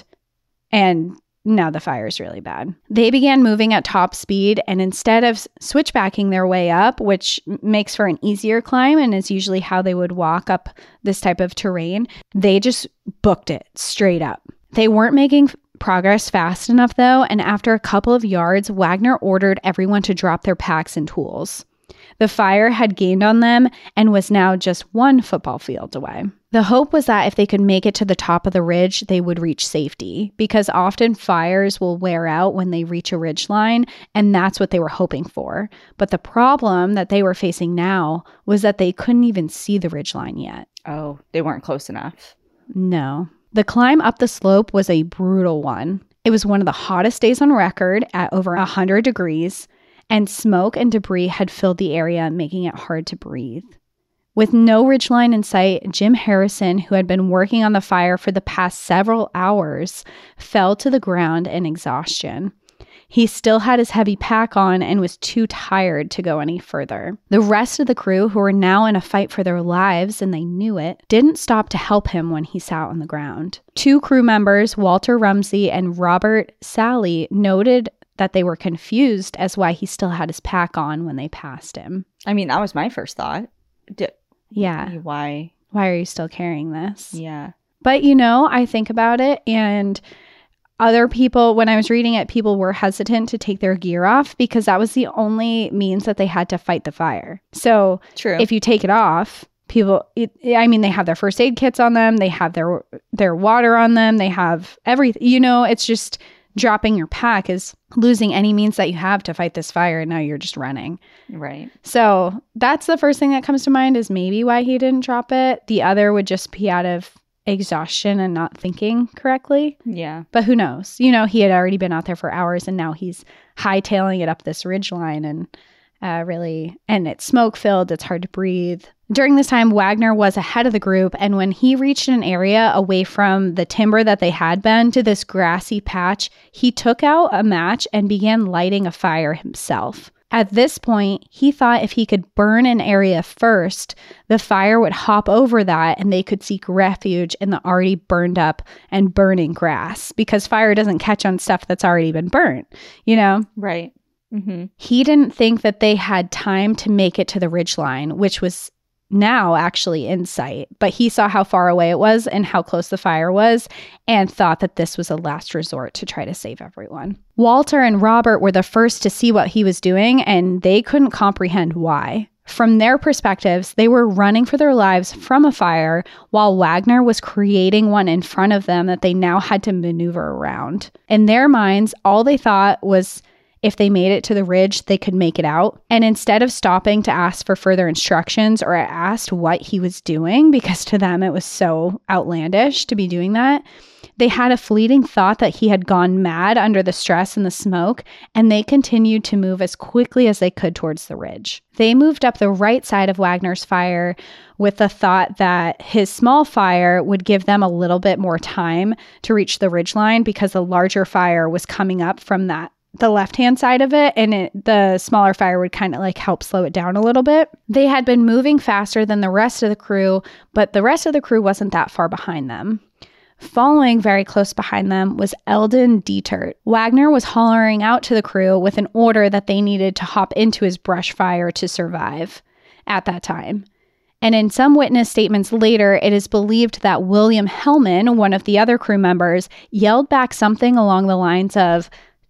and now the fire is really bad. They began moving at top speed, and instead of switchbacking their way up, which makes for an easier climb and is usually how they would walk up this type of terrain, they just booked it straight up. They weren't making progress fast enough, though, and after a couple of yards, Wagner ordered everyone to drop their packs and tools. The fire had gained on them and was now just one football field away. The hope was that if they could make it to the top of the ridge, they would reach safety, because often fires will wear out when they reach a ridge line, and that's what they were hoping for. But the problem that they were facing now was that they couldn't even see the ridge line yet. Oh, they weren't close enough. No. The climb up the slope was a brutal one. It was one of the hottest days on record at over one hundred degrees, and smoke and debris had filled the area, making it hard to breathe. With no ridgeline in sight, Jim Harrison, who had been working on the fire for the past several hours, fell to the ground in exhaustion. He still had his heavy pack on and was too tired to go any further. The rest of the crew, who were now in a fight for their lives and they knew it, didn't stop to help him when he sat on the ground. Two crew members, Walter Rumsey and Robert Sally, noted that they were confused as why he still had his pack on when they passed him. I mean, that was my first thought. D- yeah. Why? Why are you still carrying this? Yeah. But, you know, I think about it, and other people, when I was reading it, people were hesitant to take their gear off because that was the only means that they had to fight the fire. So True. If you take it off, people, it, I mean, they have their first aid kits on them. They have their their water on them. They have everything. You know, it's just dropping your pack is losing any means that you have to fight this fire. And now you're just running. Right. So that's the first thing that comes to mind is maybe why he didn't drop it. The other would just be out of exhaustion and not thinking correctly. Yeah. But who knows? You know, he had already been out there for hours and now he's hightailing it up this ridgeline and uh, really, and it's smoke filled. It's hard to breathe. During this time, Wagner was ahead of the group. And when he reached an area away from the timber that they had been to this grassy patch, he took out a match and began lighting a fire himself. At this point, he thought if he could burn an area first, the fire would hop over that and they could seek refuge in the already burned up and burning grass, because fire doesn't catch on stuff that's already been burnt, you know? Right. Mm-hmm. He didn't think that they had time to make it to the ridgeline, which was now actually in sight, but he saw how far away it was and how close the fire was and thought that this was a last resort to try to save everyone. Walter and Robert were the first to see what he was doing, and they couldn't comprehend why. From their perspectives, they were running for their lives from a fire while Wagner was creating one in front of them that they now had to maneuver around. In their minds, all they thought was if they made it to the ridge, they could make it out. And instead of stopping to ask for further instructions or asked what he was doing, because to them it was so outlandish to be doing that, they had a fleeting thought that he had gone mad under the stress and the smoke, and they continued to move as quickly as they could towards the ridge. They moved up the right side of Wagner's fire with the thought that his small fire would give them a little bit more time to reach the ridgeline because the larger fire was coming up from that the left-hand side of it, and it, the smaller fire would kind of like help slow it down a little bit. They had been moving faster than the rest of the crew, but the rest of the crew wasn't that far behind them. Following very close behind them was Eldon Dietert. Wagner was hollering out to the crew with an order that they needed to hop into his brush fire to survive at that time. And in some witness statements later, it is believed that William Hellman, one of the other crew members, yelled back something along the lines of,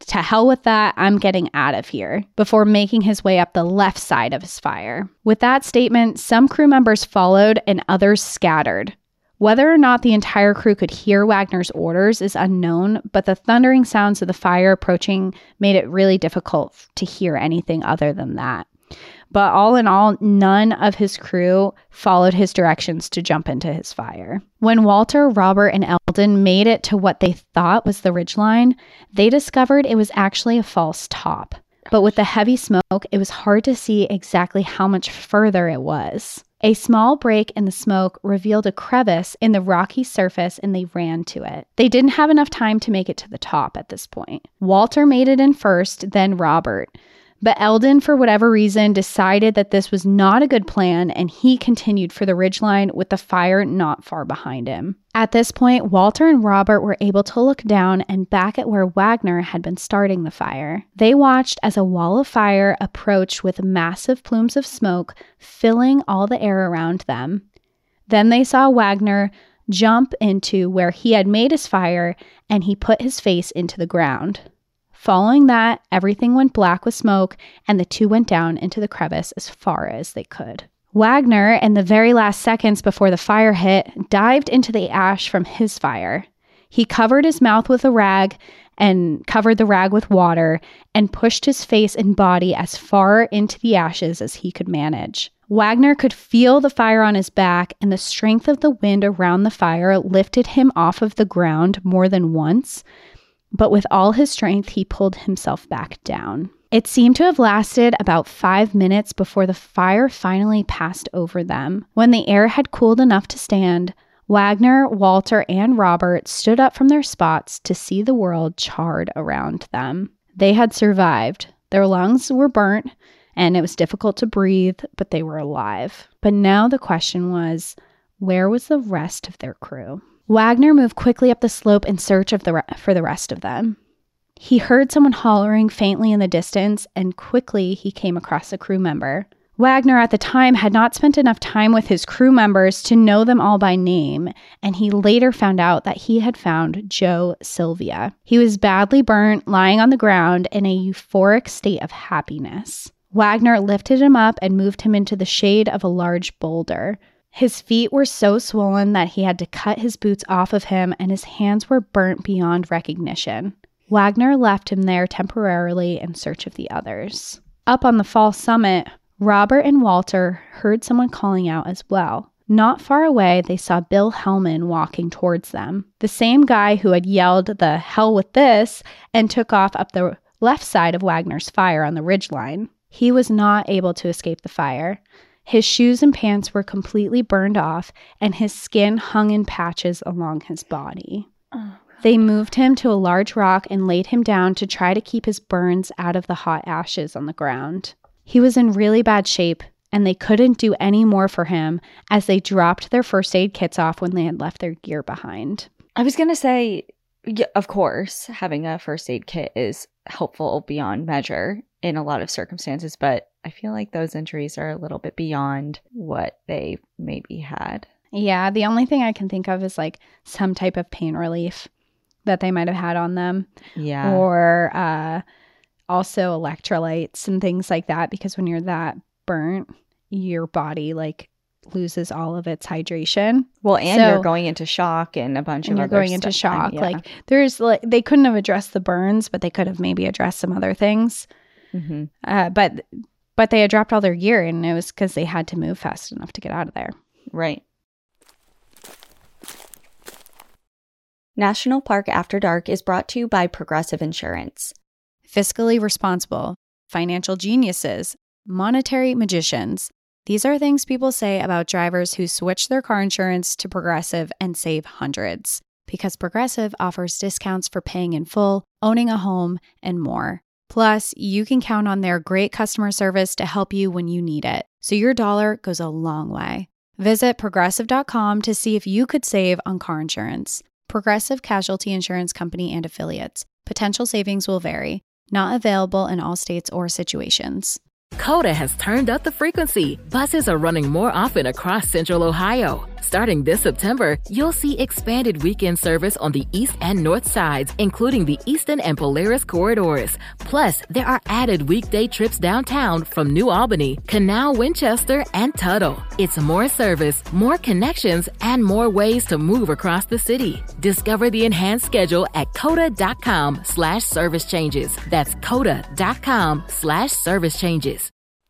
"To hell with that, I'm getting out of here," before making his way up the left side of his fire. With that statement, some crew members followed and others scattered. Whether or not the entire crew could hear Wagner's orders is unknown, but the thundering sounds of the fire approaching made it really difficult to hear anything other than that. But all in all, none of his crew followed his directions to jump into his fire. When Walter, Robert, and Eldon made it to what they thought was the ridgeline, they discovered it was actually a false top. But with the heavy smoke, it was hard to see exactly how much further it was. A small break in the smoke revealed a crevice in the rocky surface, and they ran to it. They didn't have enough time to make it to the top at this point. Walter made it in first, then Robert. But Eldon, for whatever reason, decided that this was not a good plan, and he continued for the ridgeline with the fire not far behind him. At this point, Walter and Robert were able to look down and back at where Wagner had been starting the fire. They watched as a wall of fire approached with massive plumes of smoke, filling all the air around them. Then they saw Wagner jump into where he had made his fire, and he put his face into the ground. Following that, everything went black with smoke, and the two went down into the crevice as far as they could. Wagner, in the very last seconds before the fire hit, dived into the ash from his fire. He covered his mouth with a rag and covered the rag with water and pushed his face and body as far into the ashes as he could manage. Wagner could feel the fire on his back, and the strength of the wind around the fire lifted him off of the ground more than once. But with all his strength, he pulled himself back down. It seemed to have lasted about five minutes before the fire finally passed over them. When the air had cooled enough to stand, Wagner, Walter, and Robert stood up from their spots to see the world charred around them. They had survived. Their lungs were burnt, and it was difficult to breathe, but they were alive. But now the question was, where was the rest of their crew? Wagner moved quickly up the slope in search of the re- for the rest of them. He heard someone hollering faintly in the distance, and quickly he came across a crew member. Wagner at the time had not spent enough time with his crew members to know them all by name, and he later found out that he had found Joe Sylvia. He was badly burnt, lying on the ground in a euphoric state of happiness. Wagner lifted him up and moved him into the shade of a large boulder. His feet were so swollen that he had to cut his boots off of him, and his hands were burnt beyond recognition. Wagner left him there temporarily in search of the others. Up on the falls summit, Robert and Walter heard someone calling out as well. Not far away, they saw Bill Hellman walking towards them, the same guy who had yelled the hell with this and took off up the left side of Wagner's fire on the ridgeline. He was not able to escape the fire. His shoes and pants were completely burned off, and his skin hung in patches along his body. Oh, they moved him to a large rock and laid him down to try to keep his burns out of the hot ashes on the ground. He was in really bad shape, and they couldn't do any more for him as they dropped their first aid kits off when they had left their gear behind. I was going to say, yeah, of course, having a first aid kit is helpful beyond measure in a lot of circumstances, but I feel like those injuries are a little bit beyond what they maybe had. Yeah, the only thing I can think of is like some type of pain relief that they might have had on them. Yeah. Or uh, also electrolytes and things like that, because when you're that burnt, your body like loses all of its hydration. Well, and so, you're going into shock and a bunch and of you're other going into stuff. shock. Yeah. Like there's like they couldn't have addressed the burns, but they could have maybe addressed some other things. Mm-hmm. Uh, but but they had dropped all their gear, and it was because they had to move fast enough to get out of there. Right. National Park After Dark is brought to you by Progressive Insurance. Fiscally responsible, financial geniuses, monetary magicians. These are things people say about drivers who switch their car insurance to Progressive and save hundreds. Because Progressive offers discounts for paying in full, owning a home, and more. Plus, you can count on their great customer service to help you when you need it. So your dollar goes a long way. Visit progressive dot com to see if you could save on car insurance. Progressive Casualty Insurance Company and Affiliates. Potential savings will vary. Not available in all states or situations. Coda has turned up the frequency. Buses are running more often across Central Ohio. Starting this September, you'll see expanded weekend service on the east and north sides, including the Eastern and Polaris corridors. Plus, there are added weekday trips downtown from New Albany, Canal, Winchester, and Tuttle. It's more service, more connections, and more ways to move across the city. Discover the enhanced schedule at coda.com slash service changes. That's coda.com slash service changes.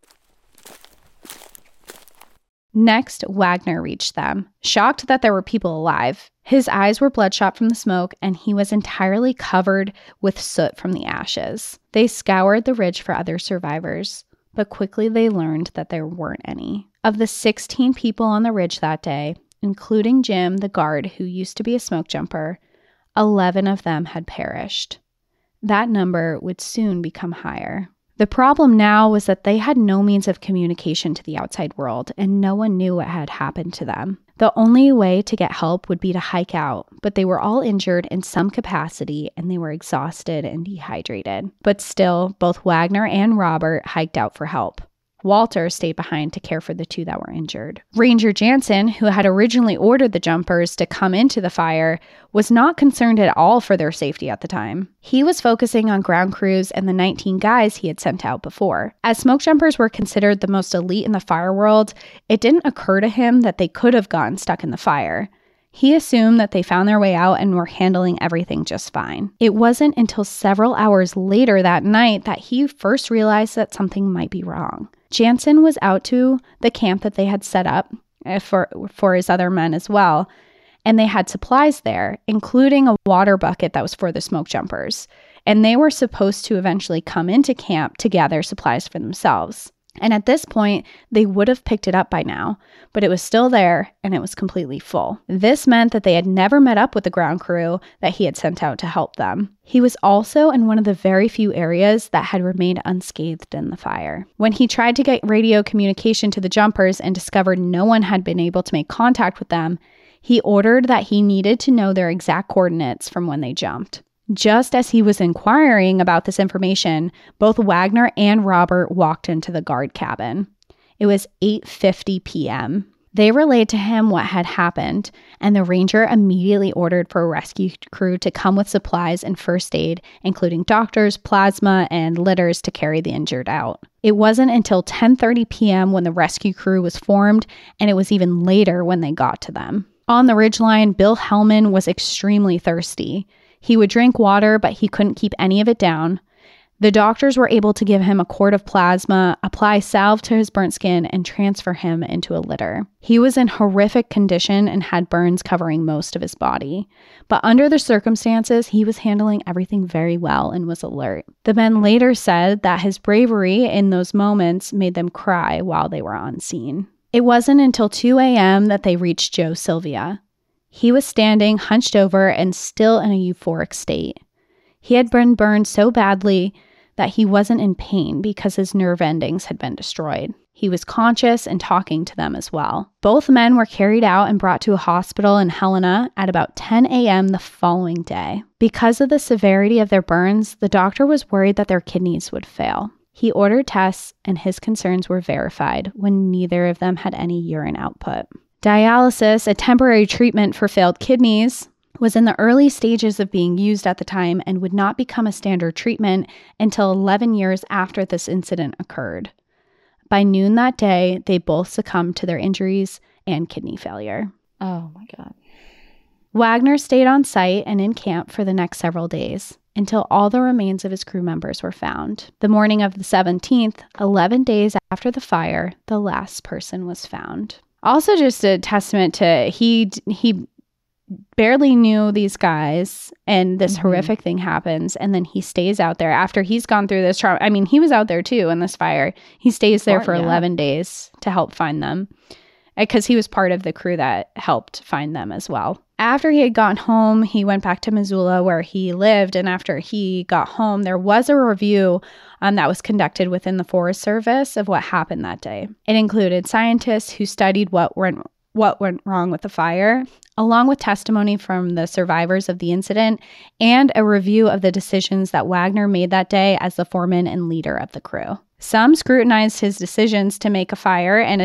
Next, Wagner reached them, shocked that there were people alive. His eyes were bloodshot from the smoke, and he was entirely covered with soot from the ashes. They scoured the ridge for other survivors, but quickly they learned that there weren't any. Of the sixteen people on the ridge that day, including Jim, the guard who used to be a smoke jumper, eleven of them had perished. That number would soon become higher. The problem now was that they had no means of communication to the outside world, and no one knew what had happened to them. The only way to get help would be to hike out, but they were all injured in some capacity, and they were exhausted and dehydrated. But still, both Wagner and Robert hiked out for help. Walter stayed behind to care for the two that were injured. Ranger Jansen, who had originally ordered the jumpers to come into the fire, was not concerned at all for their safety at the time. He was focusing on ground crews and the nineteen guys he had sent out before. As smoke jumpers were considered the most elite in the fire world, it didn't occur to him that they could have gotten stuck in the fire. He assumed that they found their way out and were handling everything just fine. It wasn't until several hours later that night that he first realized that something might be wrong. Jansen was out to the camp that they had set up for, for his other men as well, and they had supplies there, including a water bucket that was for the smoke jumpers, and they were supposed to eventually come into camp to gather supplies for themselves. And at this point, they would have picked it up by now, but it was still there and it was completely full. This meant that they had never met up with the ground crew that he had sent out to help them. He was also in one of the very few areas that had remained unscathed in the fire. When he tried to get radio communication to the jumpers and discovered no one had been able to make contact with them, he ordered that he needed to know their exact coordinates from when they jumped. Just as he was inquiring about this information, both Wagner and Robert walked into the guard cabin. It was eight fifty p.m. They relayed to him what had happened, and the ranger immediately ordered for a rescue crew to come with supplies and first aid, including doctors, plasma, and litters to carry the injured out. It wasn't until ten thirty p.m. when the rescue crew was formed, and it was even later when they got to them. On the ridgeline, Bill Hellman was extremely thirsty. He would drink water, but he couldn't keep any of it down. The doctors were able to give him a quart of plasma, apply salve to his burnt skin, and transfer him into a litter. He was in horrific condition and had burns covering most of his body. But under the circumstances, he was handling everything very well and was alert. The men later said that his bravery in those moments made them cry while they were on scene. It wasn't until two a.m. that they reached Joe Sylvia. He was standing hunched over and still in a euphoric state. He had been burned so badly that he wasn't in pain because his nerve endings had been destroyed. He was conscious and talking to them as well. Both men were carried out and brought to a hospital in Helena at about ten a.m. the following day. Because of the severity of their burns, the doctor was worried that their kidneys would fail. He ordered tests, and his concerns were verified when neither of them had any urine output. Dialysis, a temporary treatment for failed kidneys, was in the early stages of being used at the time and would not become a standard treatment until eleven years after this incident occurred. By noon that day, they both succumbed to their injuries and kidney failure. Oh my God. Wagner stayed on site and in camp for the next several days until all the remains of his crew members were found. The morning of the seventeenth, eleven days after the fire, the last person was found. Also just a testament to he he barely knew these guys and this mm-hmm. horrific thing happens, and then he stays out there after he's gone through this trauma. I mean, he was out there too in this fire. He stays there or, for yeah. eleven days to help find them because he was part of the crew that helped find them as well. After he had gotten home, he went back to Missoula where he lived, and after he got home, there was a review um, that was conducted within the Forest Service of what happened that day. It included scientists who studied what went, what went wrong with the fire, along with testimony from the survivors of the incident, and a review of the decisions that Wagner made that day as the foreman and leader of the crew. Some scrutinized his decisions to make a fire and attempt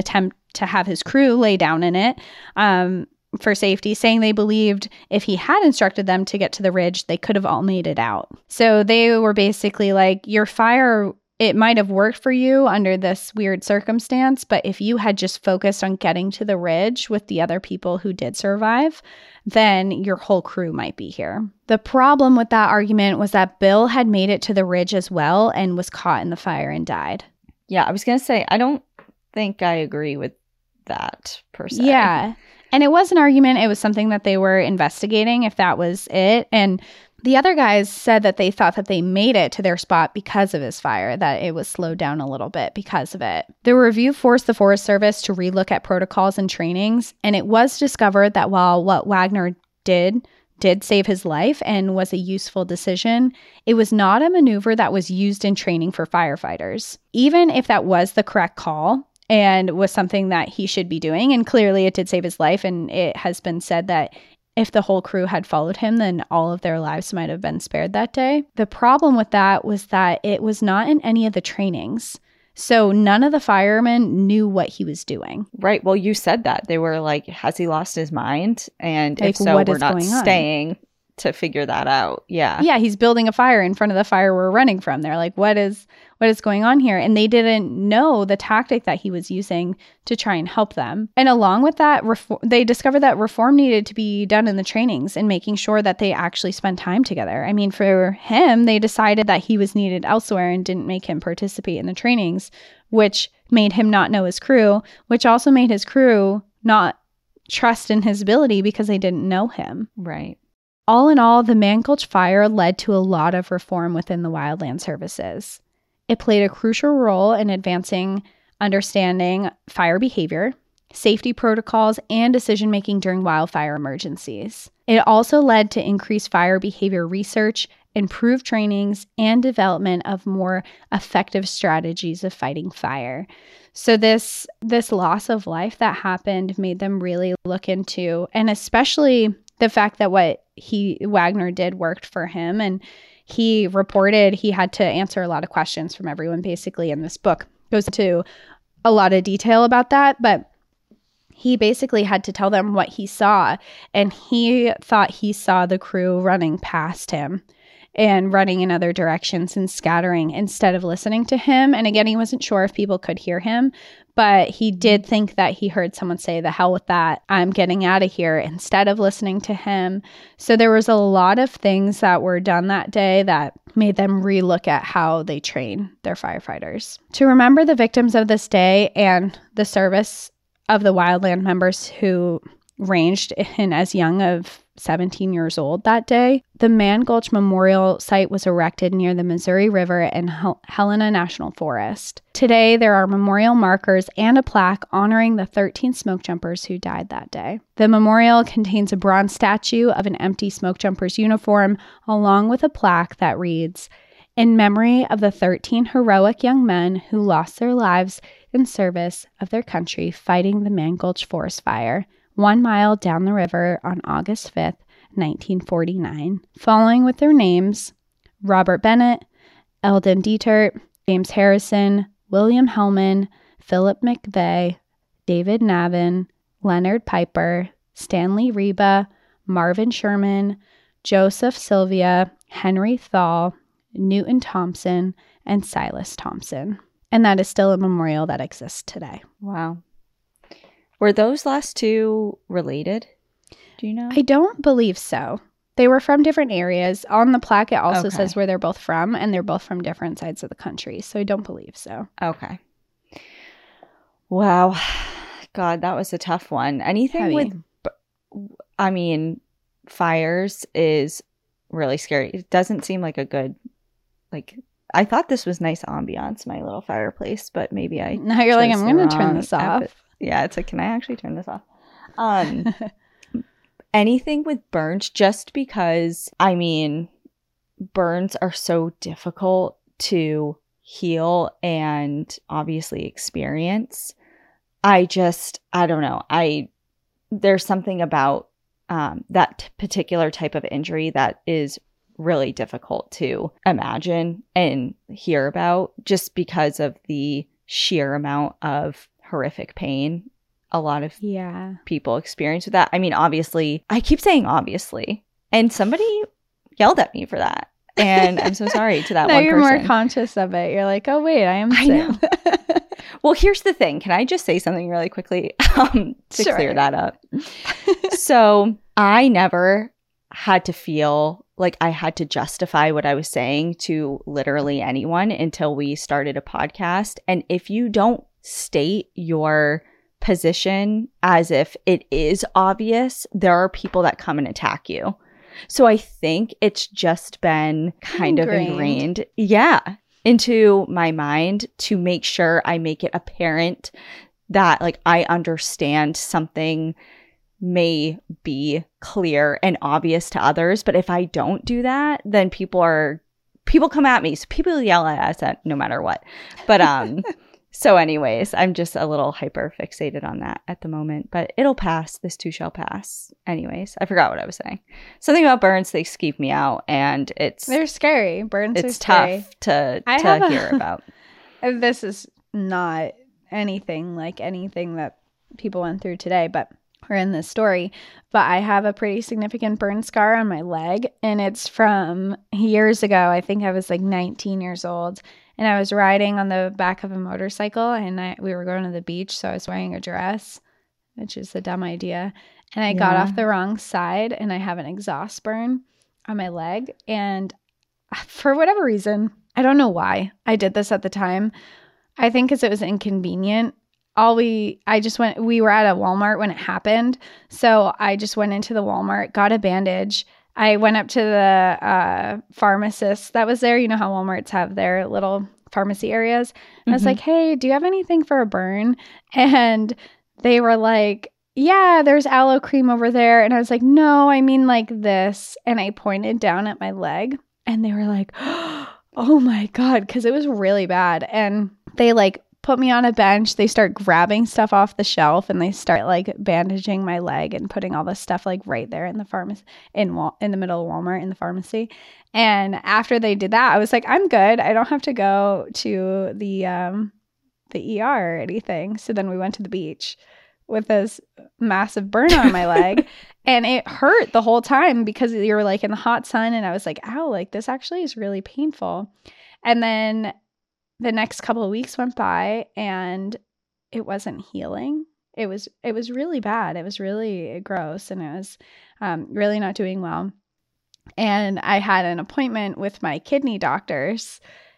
to have his crew lay down in it um, for safety, saying they believed if he had instructed them to get to the ridge, they could have all made it out. So they were basically like, your fire, it might have worked for you under this weird circumstance, but if you had just focused on getting to the ridge with the other people who did survive, then your whole crew might be here. The problem with that argument was that Bill had made it to the ridge as well and was caught in the fire and died. Yeah, I was going to say, I don't think I agree with that per se. Yeah. And it was an argument. It was something that they were investigating if that was it. And the other guys said that they thought that they made it to their spot because of his fire, that it was slowed down a little bit because of it. The review forced the Forest Service to relook at protocols and trainings, and it was discovered that while what Wagner did did save his life and was a useful decision, it was not a maneuver that was used in training for firefighters. Even if that was the correct call and was something that he should be doing, and clearly it did save his life, and it has been said that if the whole crew had followed him, then all of their lives might have been spared that day. The problem with that was that it was not in any of the trainings. So none of the firemen knew what he was doing. Right. Well, you said that. They were like, has he lost his mind? And Like, if so, what we're is not going on? staying to figure that out. Yeah. Yeah, he's building a fire in front of the fire we're running from. They're like, what is what is going on here? And they didn't know the tactic that he was using to try and help them. And along with that, reform, they discovered that reform needed to be done in the trainings and making sure that they actually spent time together. I mean, for him, they decided that he was needed elsewhere and didn't make him participate in the trainings, which made him not know his crew, which also made his crew not trust in his ability because they didn't know him. Right. All in all, the Man Gulch fire led to a lot of reform within the wildland services. It played a crucial role in advancing understanding fire behavior, safety protocols, and decision-making during wildfire emergencies. It also led to increased fire behavior research, improved trainings, and development of more effective strategies of fighting fire. So this this loss of life that happened made them really look into, and especially the fact that what he Wagner did worked for him, and he reported he had to answer a lot of questions from everyone basically, and this book goes into a lot of detail about that, but he basically had to tell them what he saw, and he thought he saw the crew running past him and running in other directions and scattering instead of listening to him. And again, he wasn't sure if people could hear him, but he did think that he heard someone say, the hell with that, I'm getting out of here, instead of listening to him. So there was a lot of things that were done that day that made them relook at how they train their firefighters. To remember the victims of this day and the service of the wildland members who ranged in as young of seventeen years old that day, the Man Gulch Memorial site was erected near the Missouri River in Hel- Helena National Forest. Today, there are memorial markers and a plaque honoring the thirteen smoke jumpers who died that day. The memorial contains a bronze statue of an empty smoke jumper's uniform, along with a plaque that reads, "In memory of the thirteen heroic young men who lost their lives in service of their country fighting the Man Gulch forest fire, one mile down the river on August fifth, nineteen forty-nine. Following with their names, Robert Bennett, Eldon Dietert, James Harrison, William Hellman, Philip McVeigh, David Navin, Leonard Piper, Stanley Reba, Marvin Sherman, Joseph Sylvia, Henry Thal, Newton Thompson, and Silas Thompson." And that is still a memorial that exists today. Wow. Were those last two related? Do you know? I don't believe so. They were from different areas. On the plaque, it also Okay. says where they're both from, and they're both from different sides of the country. So I don't believe so. Okay. Wow. God, that was a tough one. Anything Heavy. with, I mean, fires is really scary. It doesn't seem like a good, like, I thought this was nice ambiance, my little fireplace, but maybe I Now you're like, chose I'm the going to turn wrong this off. epi- Yeah, it's like, can I actually turn this off? Um, anything with burns, just because, I mean, burns are so difficult to heal and obviously experience. I just, I don't know. I, there's something about um, that t- particular type of injury that is really difficult to imagine and hear about, just because of the sheer amount of horrific pain a lot of Yeah. people experience with that. I mean, obviously, I keep saying obviously, and somebody yelled at me for that. And I'm so sorry to that now one you're person. more conscious of it. You're like, oh, wait, I am I sick. know. Well, here's the thing. Can I just say something really quickly um, to Sure. clear that up? So I never had to feel like I had to justify what I was saying to literally anyone until we started a podcast. And if you don't state your position as if it is obvious, there are people that come and attack you. So I think it's just been kind Ingrained. of ingrained, yeah, into my mind to make sure I make it apparent that like I understand something may be clear and obvious to others. But if I don't do that, then people are people come at me. So people yell at us at no matter what. But um so anyways, I'm just a little hyper fixated on that at the moment, but it'll pass. This too shall pass. Anyways, I forgot what I was saying. Something about burns, they skeeve me out, and it's They're scary. Burns it's are scary. tough to, I to have a- hear about. This is not anything like anything that people went through today, but or in this story, but I have a pretty significant burn scar on my leg, and it's from years ago. I think I was like nineteen years old, and I was riding on the back of a motorcycle, and I, we were going to the beach, so I was wearing a dress, which is a dumb idea, and I got Yeah. off the wrong side, and I have an exhaust burn on my leg, and for whatever reason, I don't know why I did this at the time. I think because it was inconvenient. All we, I just went, we were at a Walmart when it happened. So I just went into the Walmart, got a bandage. I went up to the uh, pharmacist that was there. You know how Walmarts have their little pharmacy areas. And I was Mhm. like, hey, do you have anything for a burn? And they were like, yeah, there's aloe cream over there. And I was like, no, I mean like this. And I pointed down at my leg, and they were like, oh my God, because it was really bad. And they like put me on a bench. They start grabbing stuff off the shelf, and they start like bandaging my leg and putting all this stuff like right there in the pharmacy, in Wal- in the middle of Walmart in the pharmacy. And after they did that, I was like, I'm good. I don't have to go to the um the E R or anything. So then we went to the beach with this massive burn on my leg, and it hurt the whole time because you were like in the hot sun, and I was like, ow, like this actually is really painful. And then the next couple of weeks went by, and it wasn't healing. It was it was really bad. It was really gross, and it was um, really not doing well. And I had an appointment with my kidney doctors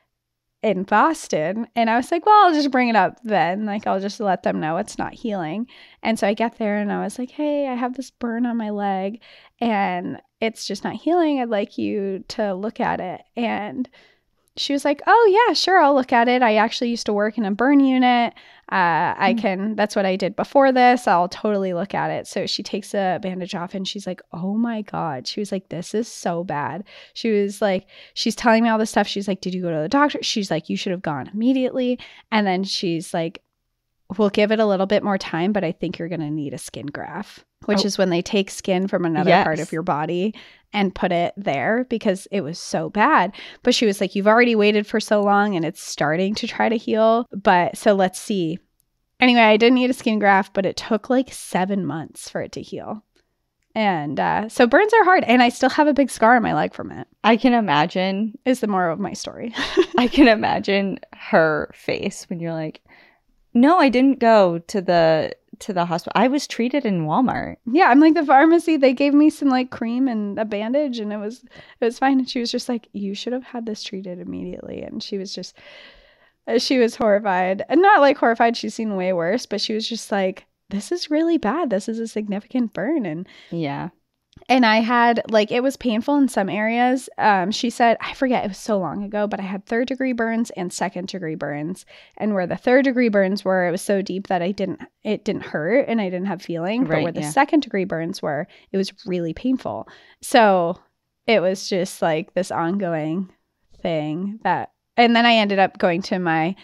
in Boston, and I was like, well, I'll just bring it up then. Like, I'll just let them know it's not healing. And so I get there, and I was like, hey, I have this burn on my leg, and it's just not healing. I'd like you to look at it. And she was like, oh, yeah, sure, I'll look at it. I actually used to work in a burn unit. Uh, I can, that's what I did before this. I'll totally look at it. So she takes a bandage off, and she's like, oh my God. She was like, this is so bad. She was like, she's telling me all this stuff. She's like, did you go to the doctor? She's like, you should have gone immediately. And then she's like, we'll give it a little bit more time, but I think you're going to need a skin graft, which Oh. is when they take skin from another Yes. part of your body and put it there because it was so bad. But she was like, you've already waited for so long, and it's starting to try to heal. But so let's see. Anyway, I didn't need a skin graft, but it took like seven months for it to heal. And uh, so burns are hard, and I still have a big scar on my leg from it, I can imagine, is the moral of my story. I can imagine her face when you're like, no, I didn't go to the to the hospital. I was treated in Walmart. Yeah, I'm like the pharmacy. They gave me some like cream and a bandage, and it was it was fine. And she was just like, "You should have had this treated immediately." And she was just, she was horrified, and not like horrified. She's seen way worse, but she was just like, "This is really bad. This is a significant burn." And Yeah. and I had like it was painful in some areas. Um, she said, I forget, it was so long ago, but I had third degree burns and second degree burns. And where the third degree burns were, it was so deep that I didn't it didn't hurt and I didn't have feeling. But Right, where the yeah. second degree burns were, it was really painful. So it was just like this ongoing thing that, and then I ended up going to my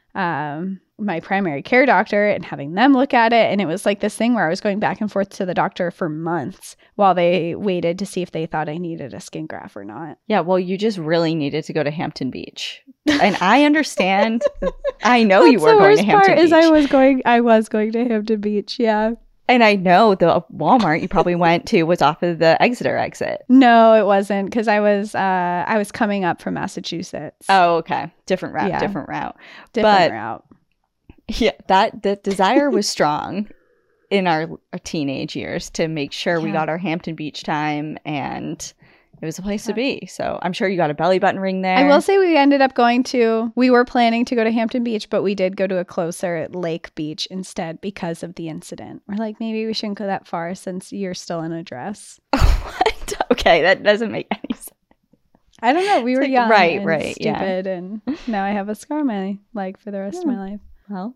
um my primary care doctor and having them look at it. And it was like this thing where I was going back and forth to the doctor for months while they waited to see if they thought I needed a skin graft or not. Yeah, well, you just really needed to go to Hampton Beach And I understand. I know That's you were the going worst to Hampton part Beach. Is I was going. I was going to Hampton Beach. Yeah. And I know the Walmart you probably went to was off of the Exeter exit. No, it wasn't because I was. Uh, I was coming up from Massachusetts. Oh, okay. Different route. Yeah. Different route. Different but, route. Yeah, that the desire was strong in our, our teenage years to make sure Yeah. we got our Hampton Beach time, and it was a place to be. So I'm sure you got a belly button ring there. I will say we ended up going to, we were planning to go to Hampton Beach, but we did go to a closer Lake Beach instead because of the incident. We're like, maybe we shouldn't go that far since you're still in a dress. What? Okay, that doesn't make any sense. I don't know. We were like, young right, and right, yeah. stupid, and now I have a scar on my leg for the rest Yeah. of my life. Well,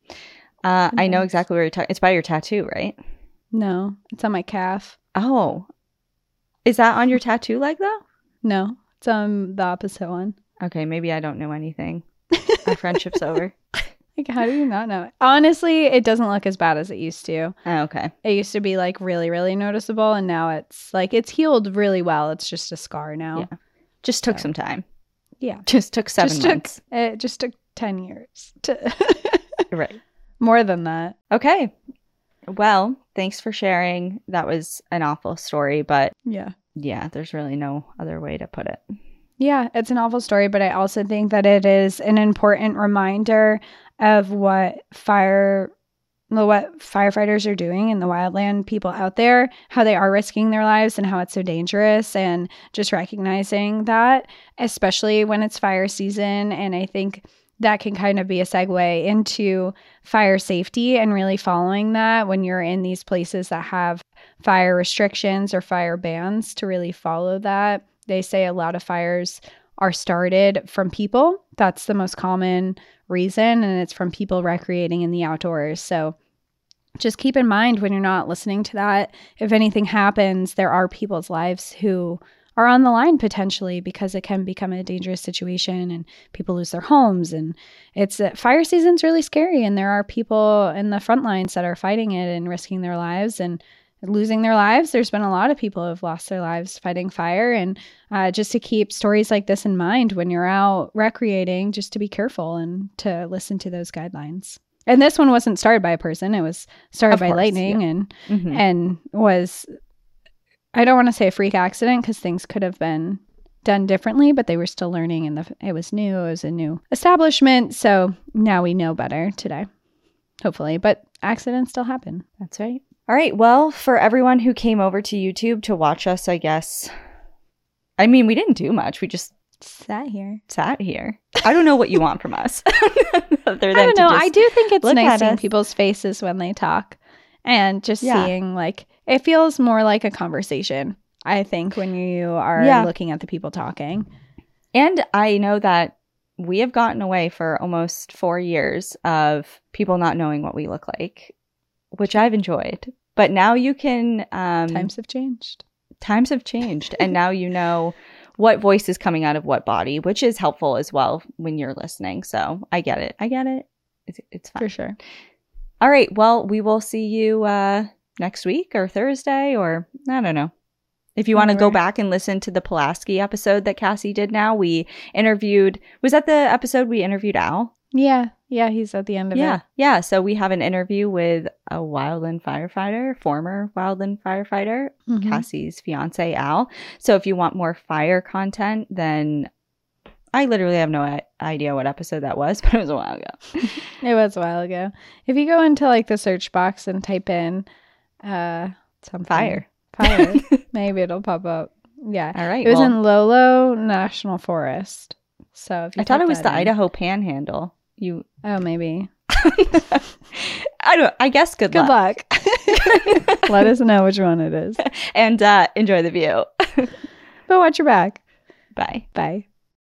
uh, I know Nice. exactly where you're talking. It's by your tattoo, right? No, it's on my calf. Oh. Is that on your tattoo leg, though? No, it's on the opposite one. Okay, maybe I don't know anything. Our friendship's over. Like, how do you not know? Honestly, it doesn't look as bad as it used to. Oh, okay. It used to be like really, really noticeable, and now it's like it's healed really well. It's just a scar now. Yeah. Just took So. some time. Yeah. Just took seven just months. Took, it just took ten years. To Right. More than that. Okay. Well, thanks for sharing. That was an awful story, but Yeah. yeah, there's really no other way to put it. Yeah, it's an awful story, but I also think that it is an important reminder of what fire what firefighters are doing and the wildland people out there, how they are risking their lives and how it's so dangerous, and just recognizing that, especially when it's fire season. And I think that can kind of be a segue into fire safety and really following that when you're in these places that have fire restrictions or fire bans, to really follow that. They say a lot of fires are started from people. That's the most common reason, and it's from people recreating in the outdoors. So just keep in mind when you're not listening to that, if anything happens, there are people's lives who are on the line potentially, because it can become a dangerous situation and people lose their homes. And it's uh, fire season's really scary, and there are people in the front lines that are fighting it and risking their lives and losing their lives. There's been a lot of people who have lost their lives fighting fire, and uh, just to keep stories like this in mind when you're out recreating, just to be careful and to listen to those guidelines. And this one wasn't started by a person. It was started Of by course, lightning yeah. and Mhm. and was, I don't want to say a freak accident because things could have been done differently, but they were still learning, and the, it was new. It was a new establishment. So now we know better today, hopefully, but accidents still happen. That's right. All right. Well, for everyone who came over to YouTube to watch us, I guess, I mean, we didn't do much. We just Sat here. sat here. I don't know what you want from us. Other than I don't to know. just I do think it's look nice at seeing us. people's faces when they talk, and just Yeah. seeing, like, it feels more like a conversation, I think, when you are Yeah. looking at the people talking. And I know that we have gotten away for almost four years of people not knowing what we look like, which I've enjoyed. But now you can... Um, Times have changed. times have changed. And now you know what voice is coming out of what body, which is helpful as well when you're listening. So I get it. I get it. It's, it's fine. For sure. All right. Well, we will see you uh, next week or Thursday, or I don't know. If you want to go Whenever. back and listen to the Pulaski episode that Cassie did now, we interviewed, was that the episode we interviewed Al? Yeah. Yeah. He's at the end of Yeah. it. Yeah. So we have an interview with a wildland firefighter, former wildland firefighter, Mhm. Cassie's fiance, Al. So if you want more fire content, then I literally have no i- idea what episode that was, but it was a while ago. It was a while ago. If you go into like the search box and type in uh something, Fire. fire, maybe it'll pop up. Yeah. All right. It was well, in Lolo National Forest. So if you I thought type it was that the in- Idaho Panhandle. You, Oh, maybe. I don't. I guess good, Good luck, luck. Let us know which one it is. and uh, enjoy the view. But watch your back. Bye. Bye.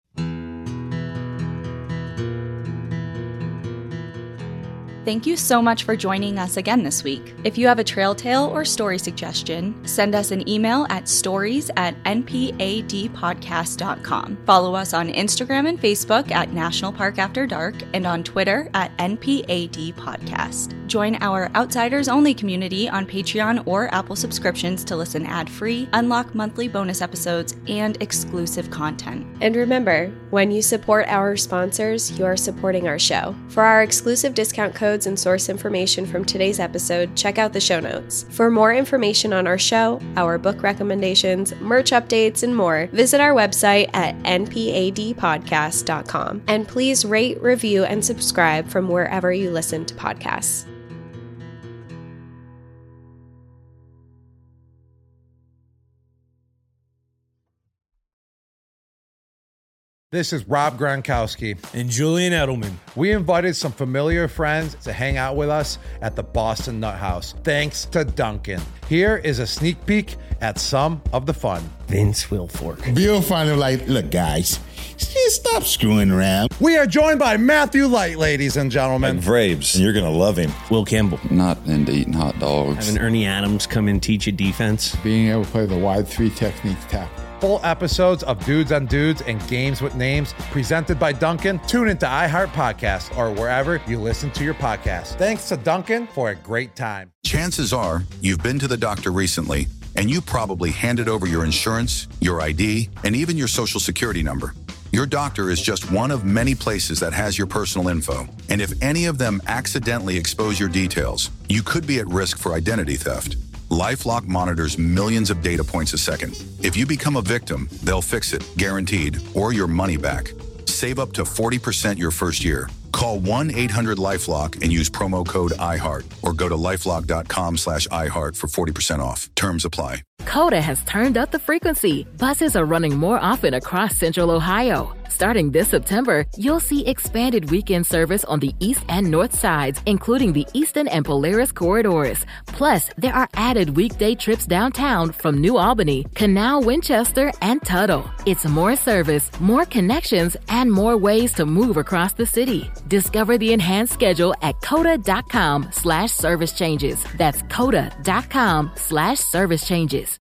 Thank you so much for joining us again this week. If you have a trail tale or story suggestion, send us an email at stories at n p a d podcast dot com. Follow us on Instagram and Facebook at National Park After Dark, and on Twitter at N P A D Podcast. Join our Outsiders Only community on Patreon or Apple subscriptions to listen ad-free, unlock monthly bonus episodes, and exclusive content. And remember, When you support our sponsors, you are supporting our show. For our exclusive discount codes and source information from today's episode, check out the show notes. For more information on our show, our book recommendations, merch updates, and more, visit our website at n p a d podcast dot com. And please rate, review, and subscribe from wherever you listen to podcasts. This is Rob Gronkowski and Julian Edelman. We invited some familiar friends to hang out with us at the Boston Nut House, thanks to Dunkin'. Here is a sneak peek at some of the fun. Vince Wilfork. Bill finally like, look, guys, just stop screwing around. We are joined by Matthew Light, ladies and gentlemen. And Vrabes, and you're going to love him. Will Campbell. Not into eating hot dogs. Having Ernie Adams come and teach you defense. Being able to play the wide three technique tap. Full episodes of Dudes on Dudes and Games with Names presented by Dunkin'. Tune into iHeart Podcasts or wherever you listen to your podcasts. Thanks to Dunkin' for a great time. Chances are you've been to the doctor recently and you probably handed over your insurance, your I D, and even your social security number. Your doctor is just one of many places that has your personal info. And if any of them accidentally expose your details, you could be at risk for identity theft. LifeLock monitors millions of data points a second. If you become a victim, they'll fix it, guaranteed, or your money back. Save up to forty percent your first year. Call one eight hundred LifeLock and use promo code iHeart or go to lifelock.com slash iHeart for forty percent off. Terms apply. Coda has turned up the frequency. Buses are running more often across Central Ohio. Starting this September, you'll see expanded weekend service on the east and north sides, including the Eastern and Polaris corridors. Plus, there are added weekday trips downtown from New Albany, Canal, Winchester, and Tuttle. It's more service, more connections, and more ways to move across the city. Discover the enhanced schedule at coda.com slash service changes. That's coda.com slash service changes.